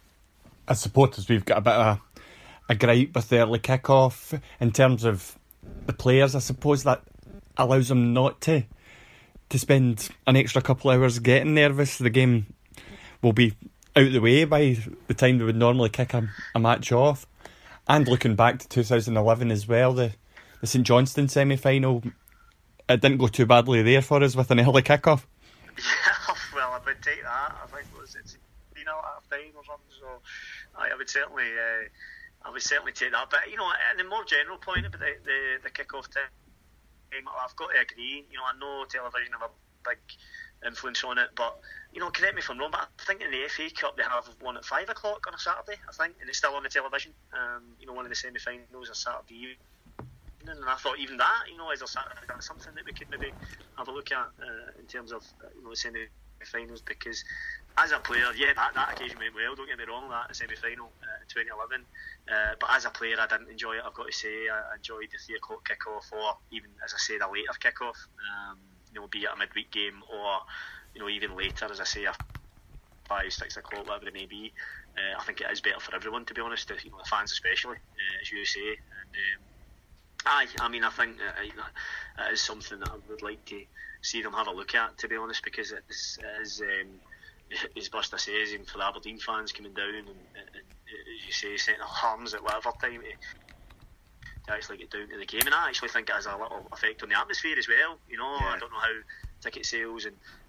As supporters, we've got a bit of a, a gripe with the early kick-off in terms of the players. I suppose that allows them not to to spend an extra couple of hours getting nervous. The game will be out of the way by the time they would normally kick a, a match off. And looking back to two thousand eleven as well, the, the St Johnstone semi-final, it didn't go too badly there for us with an early kick-off. Yeah, well, I would take that. I think it was it's you know half time or something. So I, I would certainly, uh, I would certainly take that. But you know, and the more general point about the the, the kick-off time, I've got to agree. You know, I know television have a big influence on it, but you know, correct me if I'm wrong, but I think in the F A Cup they have one at five o'clock on a Saturday, I think, and it's still on the television. Um, you know, one of the semi-finals is Saturday evening. And I thought even that, you know, is there something that we could maybe have a look at uh, in terms of uh, you know, the semi-finals? Because as a player, yeah, that, that occasion went well. Don't get me wrong, that semi-final uh, in twenty eleven. Uh, but as a player, I didn't enjoy it. I've got to say, I enjoyed the three o'clock kick-off, or even, as I said, a later kick-off. Um, you know, be it a midweek game, or you know, even later, as I say, a five, six o'clock, whatever it may be. Uh, I think it is better for everyone, to be honest. You know, the fans especially, uh, as you say. And, um, Aye, I mean, I think uh, it is something that I would like to see them have a look at, to be honest, because it is, it is um, as Buster says, even for the Aberdeen fans coming down and, and, and as you say, setting alarms at whatever time to, to actually get down to the game. And I actually think it has a little effect on the atmosphere as well. You know, yeah. I don't know how ticket sales and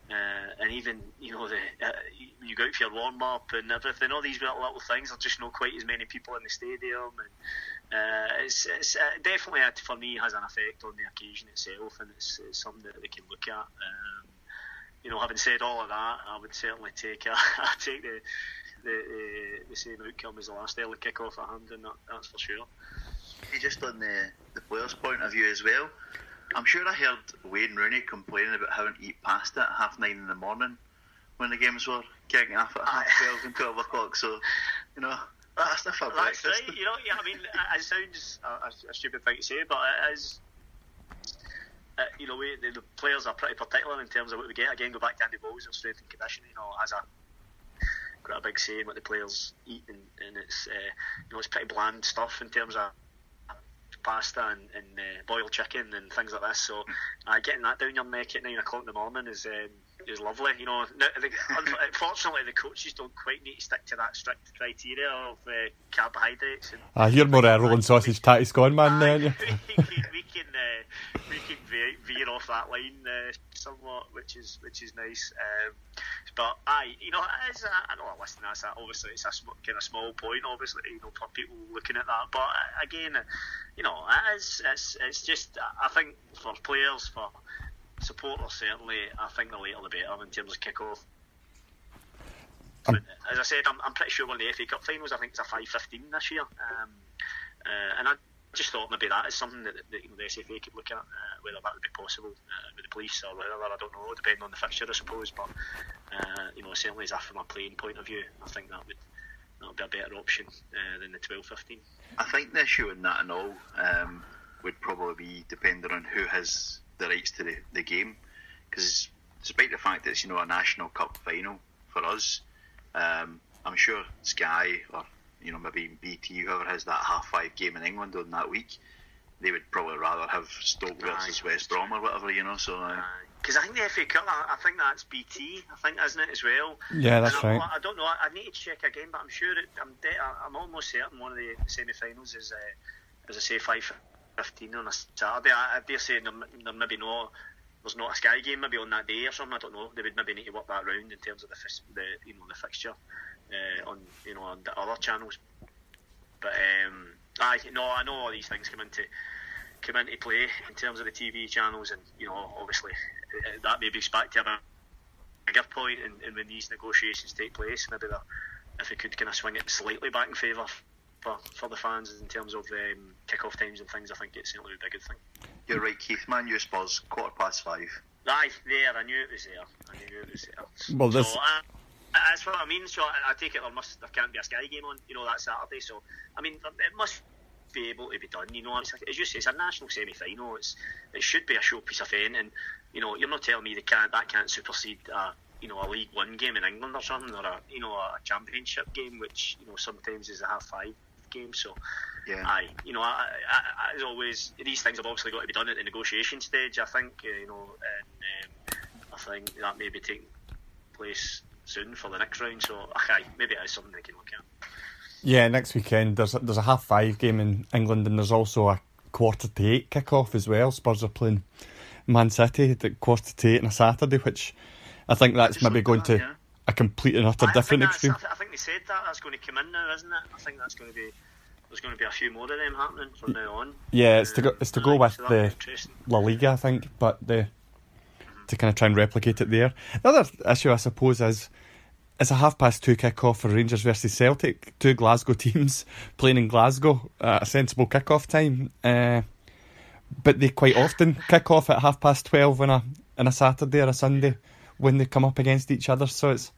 Uh, and even, you know, the uh, you go out for your warm up and everything. All these little, little things are just not quite as many people in the stadium, and uh, it's, it's uh, definitely uh, for me has an effect on the occasion itself, and it's, it's something that we can look at. Um, you know, having said all of that, I would certainly take a, take the, the the the same outcome as the last early kick-off at Hampden. That, that's for sure. Just on the the players' point of view as well. I'm sure I heard Wayne Rooney complaining about having to eat pasta at half nine in the morning when the games were kicking off at half twelve and twelve o'clock. So, you know, that's the for That's breakfast. right. You know, yeah. I mean, it sounds a, a stupid thing to say, but it is. Uh, you know, we, the, the players are pretty particular in terms of what we get. Again, go back to Andy Bowles, their strength and conditioning. You know, has a quite a big say in what the players eat, and, and it's uh, you know, it's pretty bland stuff in terms of pasta and, and uh, boiled chicken and things like this. So uh, getting that down your neck at nine o'clock in the morning is um, is lovely. You know, now, the, unfortunately the coaches don't quite need to stick to that strict criteria of uh, carbohydrates. And I hear more uh, rolling sausage tatty scone, man. Uh, Uh, we can we can, uh, we can veer, veer off that line uh, somewhat, which is which is nice. Um, but I, you know, as a, I know, listen, that's a, obviously it's a sm- kind of small point, obviously, you know, for people looking at that. But uh, again, uh, you know, it is, it's it's just I think for players, for supporters certainly, I think the later the better in terms of kick-off. Um, As I said, I'm, I'm pretty sure one of the F A Cup finals, I think it's a five fifteen this year, um, uh, and I just thought maybe that is something that, that you know, the S F A could look at, uh, whether that would be possible uh, with the police or whatever, I don't know, depending on the fixture I suppose, but uh, you know, certainly as a, from a playing point of view, I think that would that would be a better option uh, than the twelve fifteen. I think the issue in that and all um, would probably be depending on who has the rights to the, the game, because despite the fact that it's, you know, a National Cup final for us, um, I'm sure Sky or, you know, maybe B T, whoever has that half five game in England on that week, they would probably rather have Stoke versus Aye. West Brom or whatever, you know. So because uh, I think the F A Cup, I, I think that's B T, I think, isn't it, as well? Yeah, that's and I, right. I don't know. I, I need to check again, but I'm sure it, I'm de- I'm almost certain one of the semi-finals is, uh, as I say, five fifteen on a Saturday. I, I dare say there, there maybe no, there's not a Sky game maybe on that day or something. I don't know. They would maybe need to work that round in terms of the the you know the fixture uh, on you know on the other channels. But um, I no, I know all these things come into come into play in terms of the T V channels, and you know obviously uh, that maybe back to a bigger point, and, and when these negotiations take place, maybe that if we could kind of swing it slightly back in favour for, for the fans in terms of um, kick-off times and things, I think it's certainly a good thing. you're right, Keith. Man U Spurs, quarter past five. Aye, there, I knew it was there. I knew it was there. Well, this- so, uh, that's what I mean. So I, I take it there must there can't be a Sky game on, you know, that Saturday. So I mean, it must be able to be done. You know, it's, as you say, it's a national semi-final. It's it should be a showpiece event, and you know, you're not telling me they can't that can't supersede a you know a League One game in England or something, or a you know a Championship game, which you know sometimes is a half five game. So. Yeah. Aye, you know, I, I, as always, these things have obviously got to be done at the negotiation stage. I think, uh, you know, and um, I think that may be taking place soon for the next round. So, okay, maybe it is something they can look at. Yeah, next weekend there's a, there's a half five game in England, and there's also a quarter to eight kick-off as well. Spurs are playing Man City at quarter to eight on a Saturday, which I think that's maybe going that, to yeah. a complete and utter I different think extreme. I, th- I think they said that that's going to come in now, isn't it? I think that's going to be. There's going to be a few more of them happening from now on. Yeah, it's to go, it's to go Aye, with so that'll be the interesting. La Liga, I think, but the to kind of try and replicate it there. The other issue, I suppose, is it's a half past two kick-off for Rangers versus Celtic, two Glasgow teams playing in Glasgow at a sensible kick-off time. Uh, but they quite often kick off at half past twelve on a on a Saturday or a Sunday when they come up against each other. So it's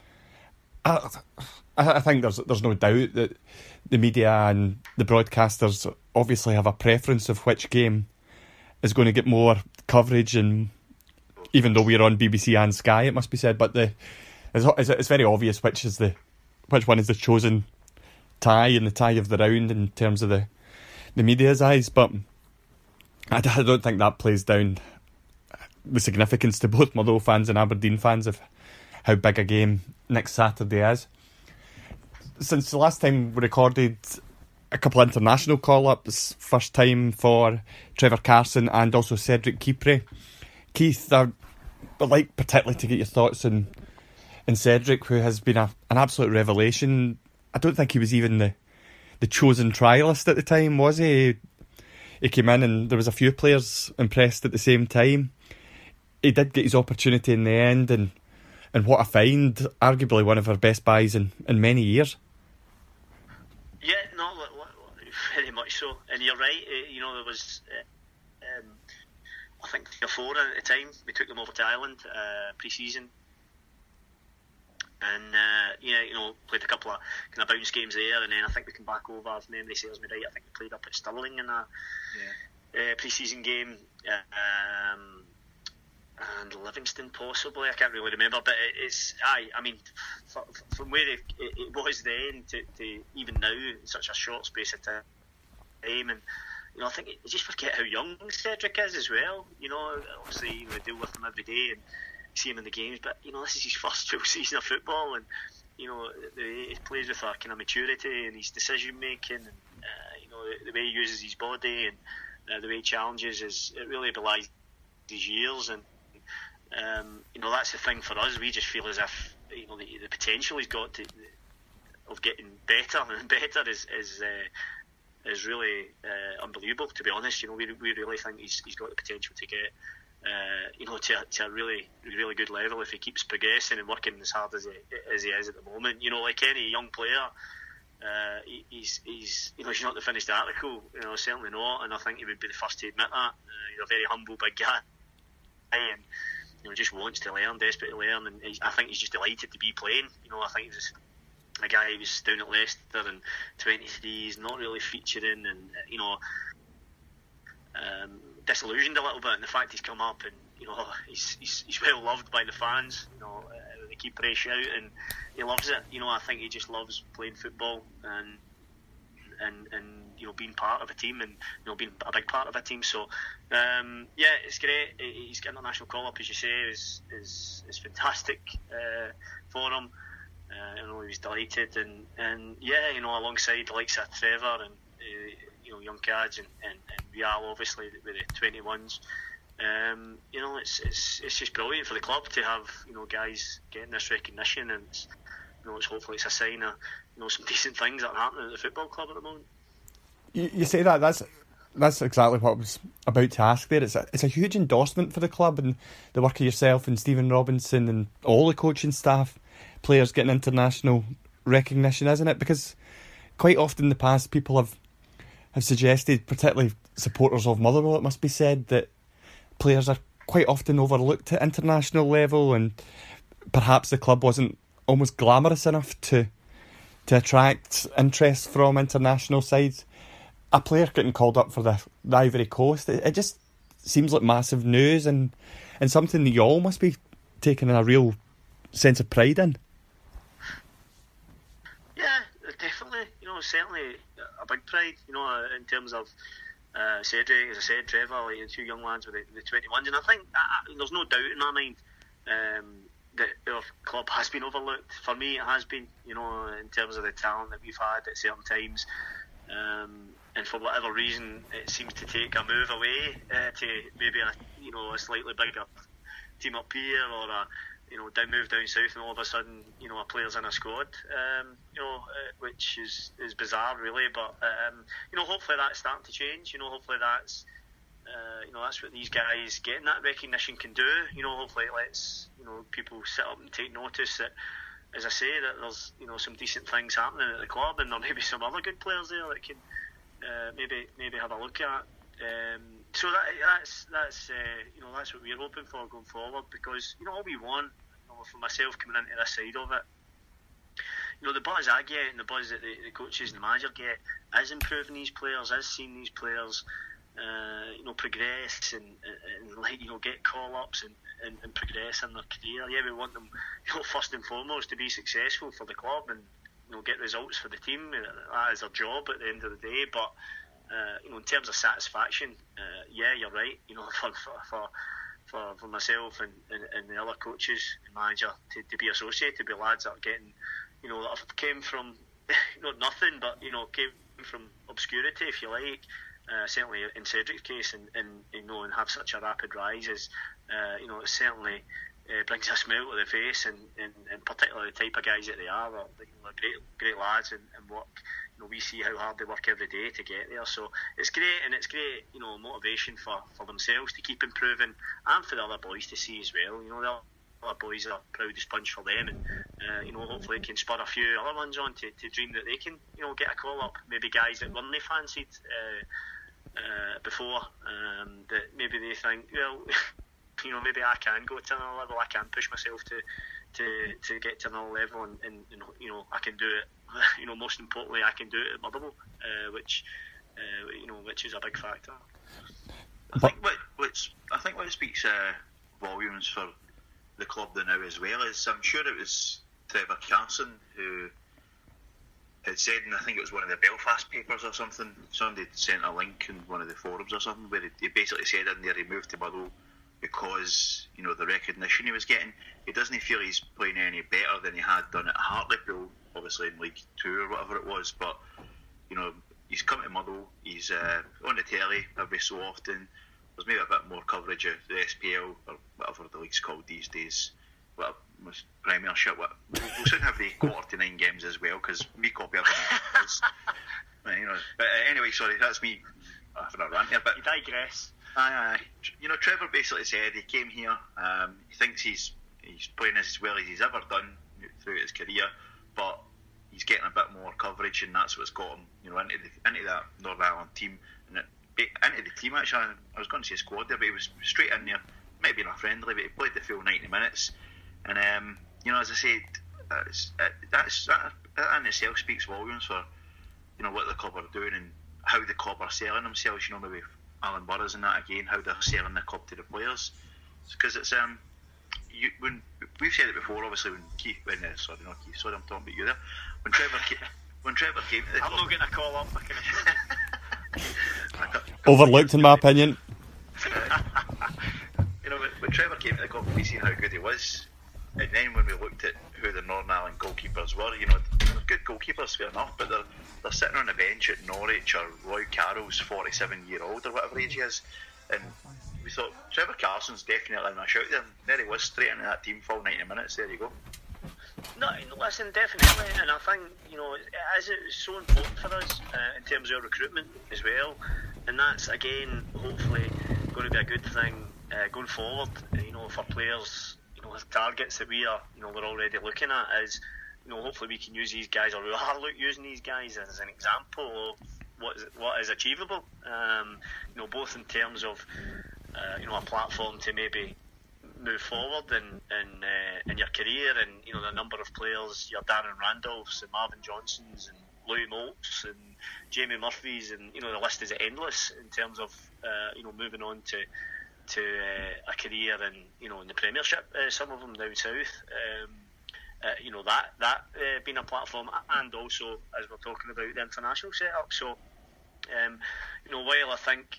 I, I think there's there's no doubt that the media and the broadcasters obviously have a preference of which game is going to get more coverage, and even though we're on B B C and Sky, it must be said, but the it's, it's very obvious which is the which one is the chosen tie and the tie of the round in terms of the the media's eyes. But I, I don't think that plays down the significance to both Motherwell fans and Aberdeen fans of how big a game next Saturday is. Since the last time we recorded, a couple of international call-ups, first time for Trevor Carson and also Cedric Kipre. Keith, uh, I'd like particularly to get your thoughts on, on Cedric, who has been a, an absolute revelation. I don't think he was even the, the chosen trialist at the time, was he? He came in and there was a few players impressed at the same time. He did get his opportunity in the end, and and what I find, arguably one of our best buys in, in many years. Yeah, no, very much so. And you're right, you know, there was, uh, um, I think, three or four at the time. We took them over to Ireland uh, pre-season. And, uh, yeah, you know, played a couple of kind of bounce games there, and then I think we came back over, if memory serves me right, I think we played up at Stirling in a yeah. uh, pre-season game. Uh, um, and Livingston possibly, I can't really remember, but it, it's aye, I mean for, for, from where it, it, it was then to, to even now in such a short space of time, and you know, I think you just forget how young Cedric is as well. You know, obviously you know, deal with him every day and see him in the games, but you know, this is his first full season of football, and you know, the way he plays with a kind of maturity and his decision making, and uh, you know, the, the way he uses his body and uh, the way he challenges is, it really belies his years. And Um, you know, that's the thing for us. We just feel as if, you know, the, the potential he's got to, of getting better and better is is uh, is really uh, unbelievable. To be honest, you know, we we really think he's he's got the potential to get, uh, you know, to, to a really really good level if he keeps progressing and working as hard as he as he is at the moment. You know, like any young player, uh, he, he's he's you know, he's not the finished article. You know, certainly not. And I think he would be the first to admit that. Uh, he's a very humble big guy, and you know, just wants to learn, desperate to learn, and I think he's just delighted to be playing. You know, I think he was a guy who was down at Leicester and twenty-three, he's not really featuring, and you know, um, disillusioned a little bit. And the fact he's come up and you know, he's he's, he's well loved by the fans. You know, uh, they keep praise out, and he loves it. You know, I think he just loves playing football and and and you know, being part of a team, and you know, being a big part of a team. So um, yeah, it's great. He's got international call up, as you say, is is is fantastic uh, for him. Uh, you know, he was delighted, and, and yeah, you know, alongside the likes of Trevor and uh, you know, young Cads and, and, and Real, obviously with the twenty-ones. Um, you know, it's it's it's just brilliant for the club to have, you know, guys getting this recognition, and it's, you know, it's hopefully it's a sign of, you know, some decent things that are happening at the football club at the moment. You, you say that that's that's exactly what I was about to ask there. It's a, it's a huge endorsement for the club and the work of yourself and Stephen Robinson and all the coaching staff, players getting international recognition, isn't it? Because quite often in the past, people have have suggested, particularly supporters of Motherwell, it must be said, that players are quite often overlooked at international level, and perhaps the club wasn't almost glamorous enough to to attract interest from international sides. A player getting called up for the, the Ivory Coast, it, it just seems like massive news, and, and something that you all must be taking a real sense of pride in. Yeah, definitely. You know, certainly a big pride, you know, in terms of uh, Cedric, as I said, Trevor, like the two young lads with the, the twenty-ones, and I think uh, there's no doubt in my mind um, that our club has been overlooked. For me, it has been, you know, in terms of the talent that we've had at certain times. Um, and for whatever reason, it seems to take a move away uh, to maybe a, you know, a slightly bigger team up here, or a, you know, down move down south, and all of a sudden, you know, a player's in a squad, um, you know, uh, which is, is bizarre really. But um, you know, hopefully that's starting to change. You know, hopefully that's uh, you know, that's what these guys getting that recognition can do. You know, hopefully it lets, you know, people sit up and take notice that, as I say, that there's, you know, some decent things happening at the club, and there may be some other good players there that can uh, maybe maybe have a look at. Um, so that that's that's uh, you know, that's what we're hoping for going forward, because you know, all we want, you know, for myself coming into this side of it, you know, the buzz I get and the buzz that the, the coaches and the manager get is improving these players, is seeing these players uh, you know, progress and, and, and like, you know, get call ups and, and, and progress in their career. Yeah, we want them, you know, first and foremost to be successful for the club and, you know, get results for the team. That is their job at the end of the day. But uh, you know, in terms of satisfaction, uh, yeah, you're right. You know, for for for, for myself and, and, and the other coaches and manager to, to be associated with lads that are getting, you know, that have came from not nothing, but you know, came from obscurity, if you like. Uh, certainly in Cedric's case, and, and you know, and have such a rapid rise is, uh, you know, it's certainly uh, brings a smile to the face, and, and, and particularly the type of guys that they are. They're, they're great, great lads, and, and work. You know, we see how hard they work every day to get there. So it's great, and it's great, you know, motivation for, for themselves to keep improving, and for the other boys to see as well. You know, the other boys are proud as punch for them, and uh, you know, hopefully it can spur a few other ones on to, to dream that they can, you know, get a call up. Maybe guys that weren't fancied uh, uh, before, um, that maybe they think, well, you know, maybe I can go to another level. I can push myself to to, to get to another level, and, and, and you know, I can do it. You know, most importantly, I can do it at Motherwell, uh, which uh, you know, which is a big factor. I think what what's I think what speaks uh, volumes for the club now as well is, I'm sure it was Trevor Carson who had said, and I think it was one of the Belfast papers or something, somebody sent a link in one of the forums or something, where he basically said in there he moved to Motherwell because, you know, the recognition he was getting. He doesn't feel he's playing any better than he had done at Hartlepool, obviously in League Two or whatever it was, but, you know, he's come to Motherwell, he's uh, on the telly every so often. There's maybe a bit more coverage of the S P L or whatever the league's called these days. Well, Premiership. What, we'll, we'll soon have the quarter to nine games as well, because we copy everything. You know. But uh, anyway, sorry, that's me having a rant here. But you digress. Aye, aye. You know, Trevor basically said he came here. Um, he thinks he's he's playing as well as he's ever done throughout his career, but he's getting a bit more coverage, and that's what's got him, you know, into the, into that Northern Ireland team, and it, into the team. Actually, I was going to say squad there, but he was straight in there. Might have been a friendly, but he played the full ninety minutes. And um, you know, as I said, it's, it, that's that, that in itself speaks volumes for, you know, what the club are doing and how the club are selling themselves. You know, maybe Alan Burrows and that again, how they're selling the club to the players. Because it's um, you, when we've said it before, obviously when Keith, when uh, sorry not Keith, sorry I'm talking about you there. When Trevor, came, when Trevor came to the I'm club, not getting a call up. I can overlooked in my opinion. You know, when, when Trevor came to the club, we seen how good he was. And then when we looked at who the Northern Ireland goalkeepers were, you know, they're good goalkeepers, fair enough, but they're, they're sitting on the bench at Norwich, or Roy Carroll's forty-seven year old or whatever age he is, and we thought Trevor Carson's definitely in a shout there, and there he was, straight into that team, full ninety minutes, there you go. No, listen, definitely, and I think, you know, as it's so important for us uh, in terms of our recruitment as well, and that's again hopefully going to be a good thing uh, going forward. You know, for players, you know, the targets that we are, you know, we're already looking at is, you know, hopefully we can use these guys, or we are using these guys as an example of what is what is achievable. Um, you know, both in terms of uh, you know, a platform to maybe move forward in in, uh, in your career, and you know, the number of players, your Darren Randolphs and Marvin Johnsons and Louis Moults and Jamie Murphys, and you know, the list is endless in terms of uh, you know, moving on to to uh, a career in, you know, in the Premiership. Uh, some of them down south. Um, uh, you know, that that uh, being a platform, and also as we're talking about the international setup. So. Um, you know, while I think,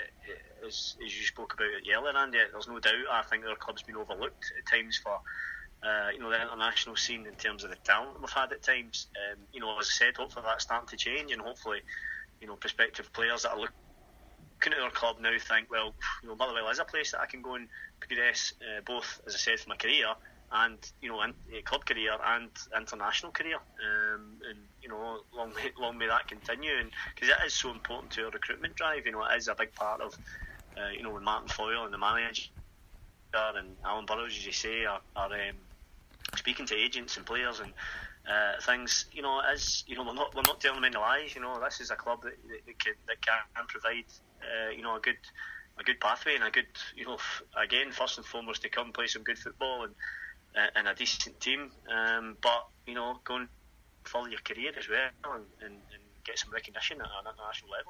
uh, as, as you spoke about it earlier, Andy, there's no doubt I think our club's been overlooked at times for, uh, you know, the international scene in terms of the talent we've had at times. Um, you know, as I said, hopefully that's starting to change, and hopefully, you know, prospective players that are looking at our club now think, well, you know, Motherwell is a place that I can go and progress, uh, both, as I said, for my career and, you know, in, uh, club career and international career, um, and you know, long may, long may that continue, and because it is so important to our recruitment drive. You know, it is a big part of, uh, you know, when Martin Foyle and the manager and Alan Burrows, as you say, are, are um, speaking to agents and players and uh, things. You know, as you know, we're not we're not telling them any lies. You know, this is a club that that, that, can, that can provide, uh, you know, a good a good pathway and a good, you know, f- again, first and foremost, to come play some good football and. And a decent team, um, but you know, go and follow your career as well, and, and, and get some recognition at an international level.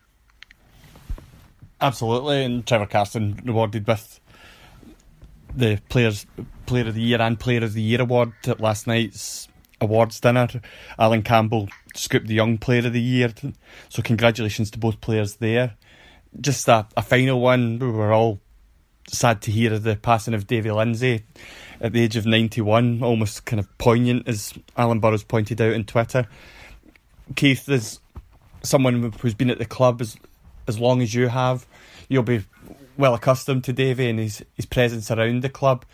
Absolutely, and Trevor Carson rewarded with the Players Player of the Year and Player of the Year award at last night's awards dinner. Alan Campbell scooped the Young Player of the Year, so congratulations to both players there. Just a, a final one. We were all sad to hear of the passing of Davy Lindsay at the age of ninety-one, almost kind of poignant, as Alan Burrows pointed out on Twitter. Keith, as someone who's been at the club as as long as you have, you'll be well accustomed to Davy and his, his presence around the club.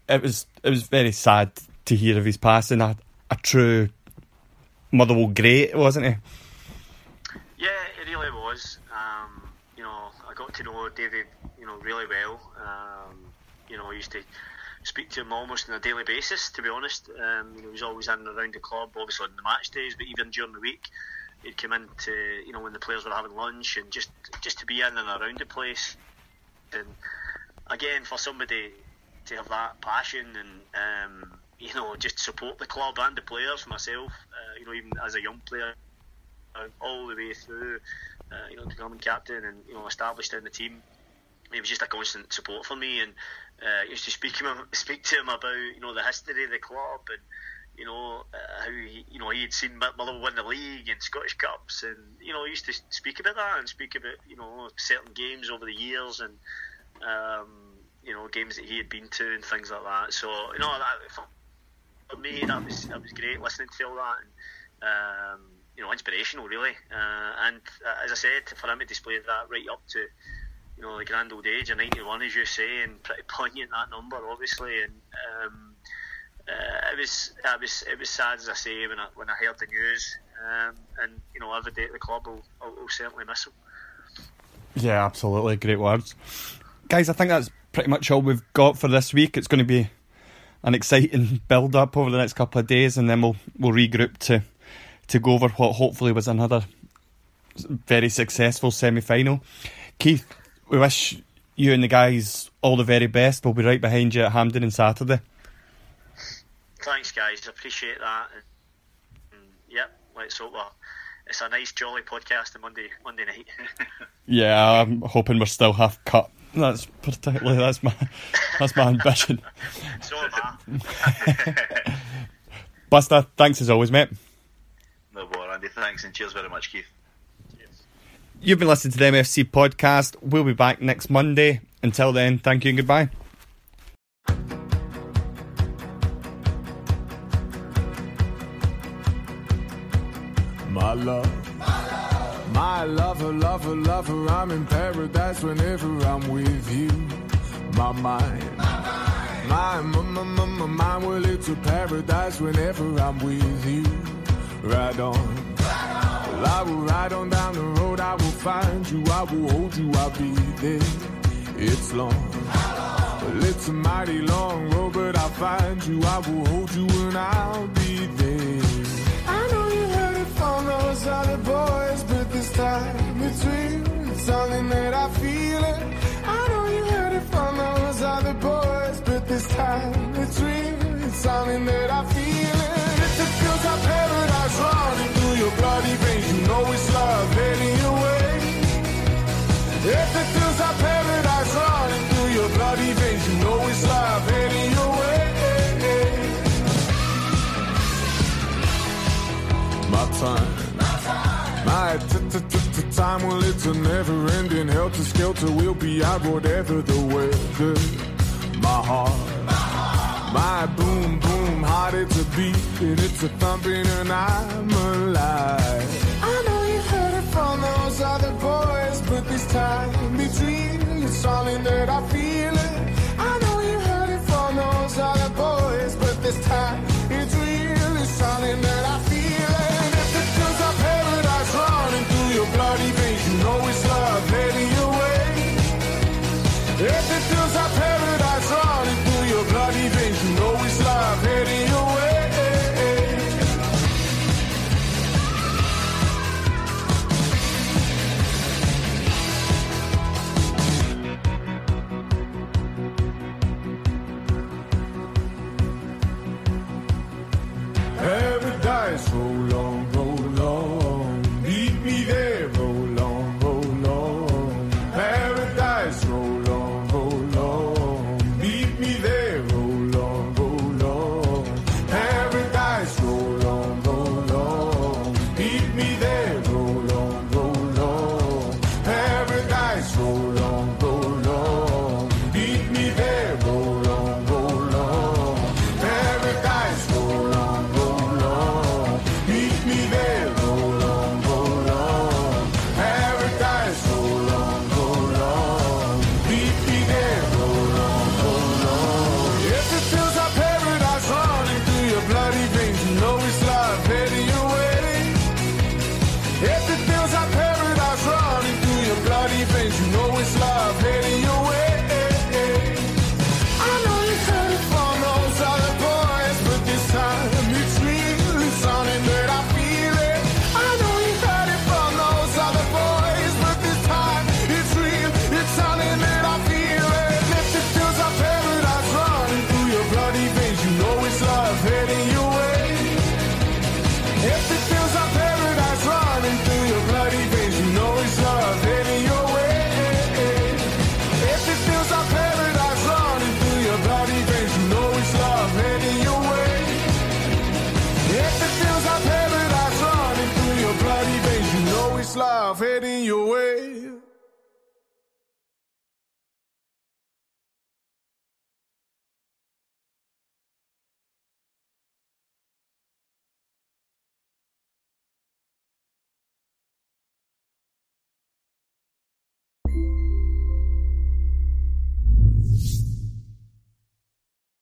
it was it was very sad to hear of his passing. A, a true Motherwell great, wasn't he? Yeah, it really was. Um, you know, I got to know David, you know, really well. Um, you know, I used to speak to him almost on a daily basis, to be honest. Um, you know, he was always in and around the club, obviously on the match days, but even during the week, he'd come in to, you know, when the players were having lunch, and just just to be in and around the place. And again, for somebody to have that passion and um, you know, just support the club and the players, myself, uh, you know, even as a young player, uh, all the way through, uh, you know, becoming captain and, you know, established in the team, he was just a constant support for me. And uh, I used to speak to him, speak to him about, you know, the history of the club, and you know, uh, how he, you know, he had seen Motherwell win the league and Scottish Cups, and you know, he used to speak about that and speak about, you know, certain games over the years, and um, you know, games that he had been to and things like that. So, you know, that, for me, that was that was great listening to all that, and um, you know, inspirational really. Uh, and uh, as I said, for him to display that right up to, you know, the grand old age of ninety-one, as you say, and pretty poignant, that number, obviously. And um, uh, it was it was it was sad, as I say, when I when I heard the news. Um, and you know, every day at the club will will, will certainly miss him. Yeah, absolutely, great words, guys. I think that's pretty much all we've got for this week. It's going to be an exciting build up over the next couple of days, and then we'll we'll regroup to to go over what hopefully was another very successful semi-final. Keith, we wish you and the guys all the very best. We'll be right behind you at Hampden on Saturday. Thanks, guys. I appreciate that. And, and yep, let's hope uh, it's a nice, jolly podcast on Monday Monday night. Yeah, I'm hoping we're still half cut. That's particularly that's my that's my ambition. So am I. Buster, thanks as always, mate. No bother, Andy. Thanks, and cheers very much, Keith. Cheers. You've been listening to the M F C podcast. We'll be back next Monday. Until then, thank you and goodbye. My love, my lover, lover, lover, I'm in paradise whenever I'm with you. My mind, my mind, my, my, my, my mind, well, it's a paradise whenever I'm with you. Ride on, well, I will ride on down the road, I will find you, I will hold you, I'll be there. It's long, well, it's a mighty long road, but I'll find you, I will hold you, and I'll be there. I know you heard it from those other boys, but this time it's real, it's something that I feel it. I know you heard it from those other boys, but this time it's real, it's something that I feel it. If it feels like paradise running through your bloody veins, you know it's love heading your way. If it feels like paradise running through your bloody veins, you know it's love heading your way. My time, my time, well, it's a never-ending helter-skelter. We'll be out whatever the weather. My heart, my boom, boom, heart, it's a beat, and it's a thumping, and I'm alive. I know you heard it from those other boys, but this time it's real, it's something that I feel it. I know you heard it from those other boys, but this time it's real, it's something that I feel it. Paradise running through your bloody veins, you know it's love heading your way. If it feels like paradise running through your bloody veins, you know it's love heading your way. Paradise, roll on, roll on. Meet me there, roll on, roll our paradise running through your bloody veins. You know it's love heading your way. I know you've heard it from those other boys, but this time it's real. It's something that I feel it. I know you've heard it from those other boys, but this time it's real. It's something that I feel it. If it feels like paradise running through your bloody veins, you know it's love heading your way. If it feels like paradise running through your bloody veins, you know it's love heading your way. If it feels like paradise running through your bloody veins, you know it's love heading your way. If it feels like paradise running through your bloody veins, you know it's love heading your way.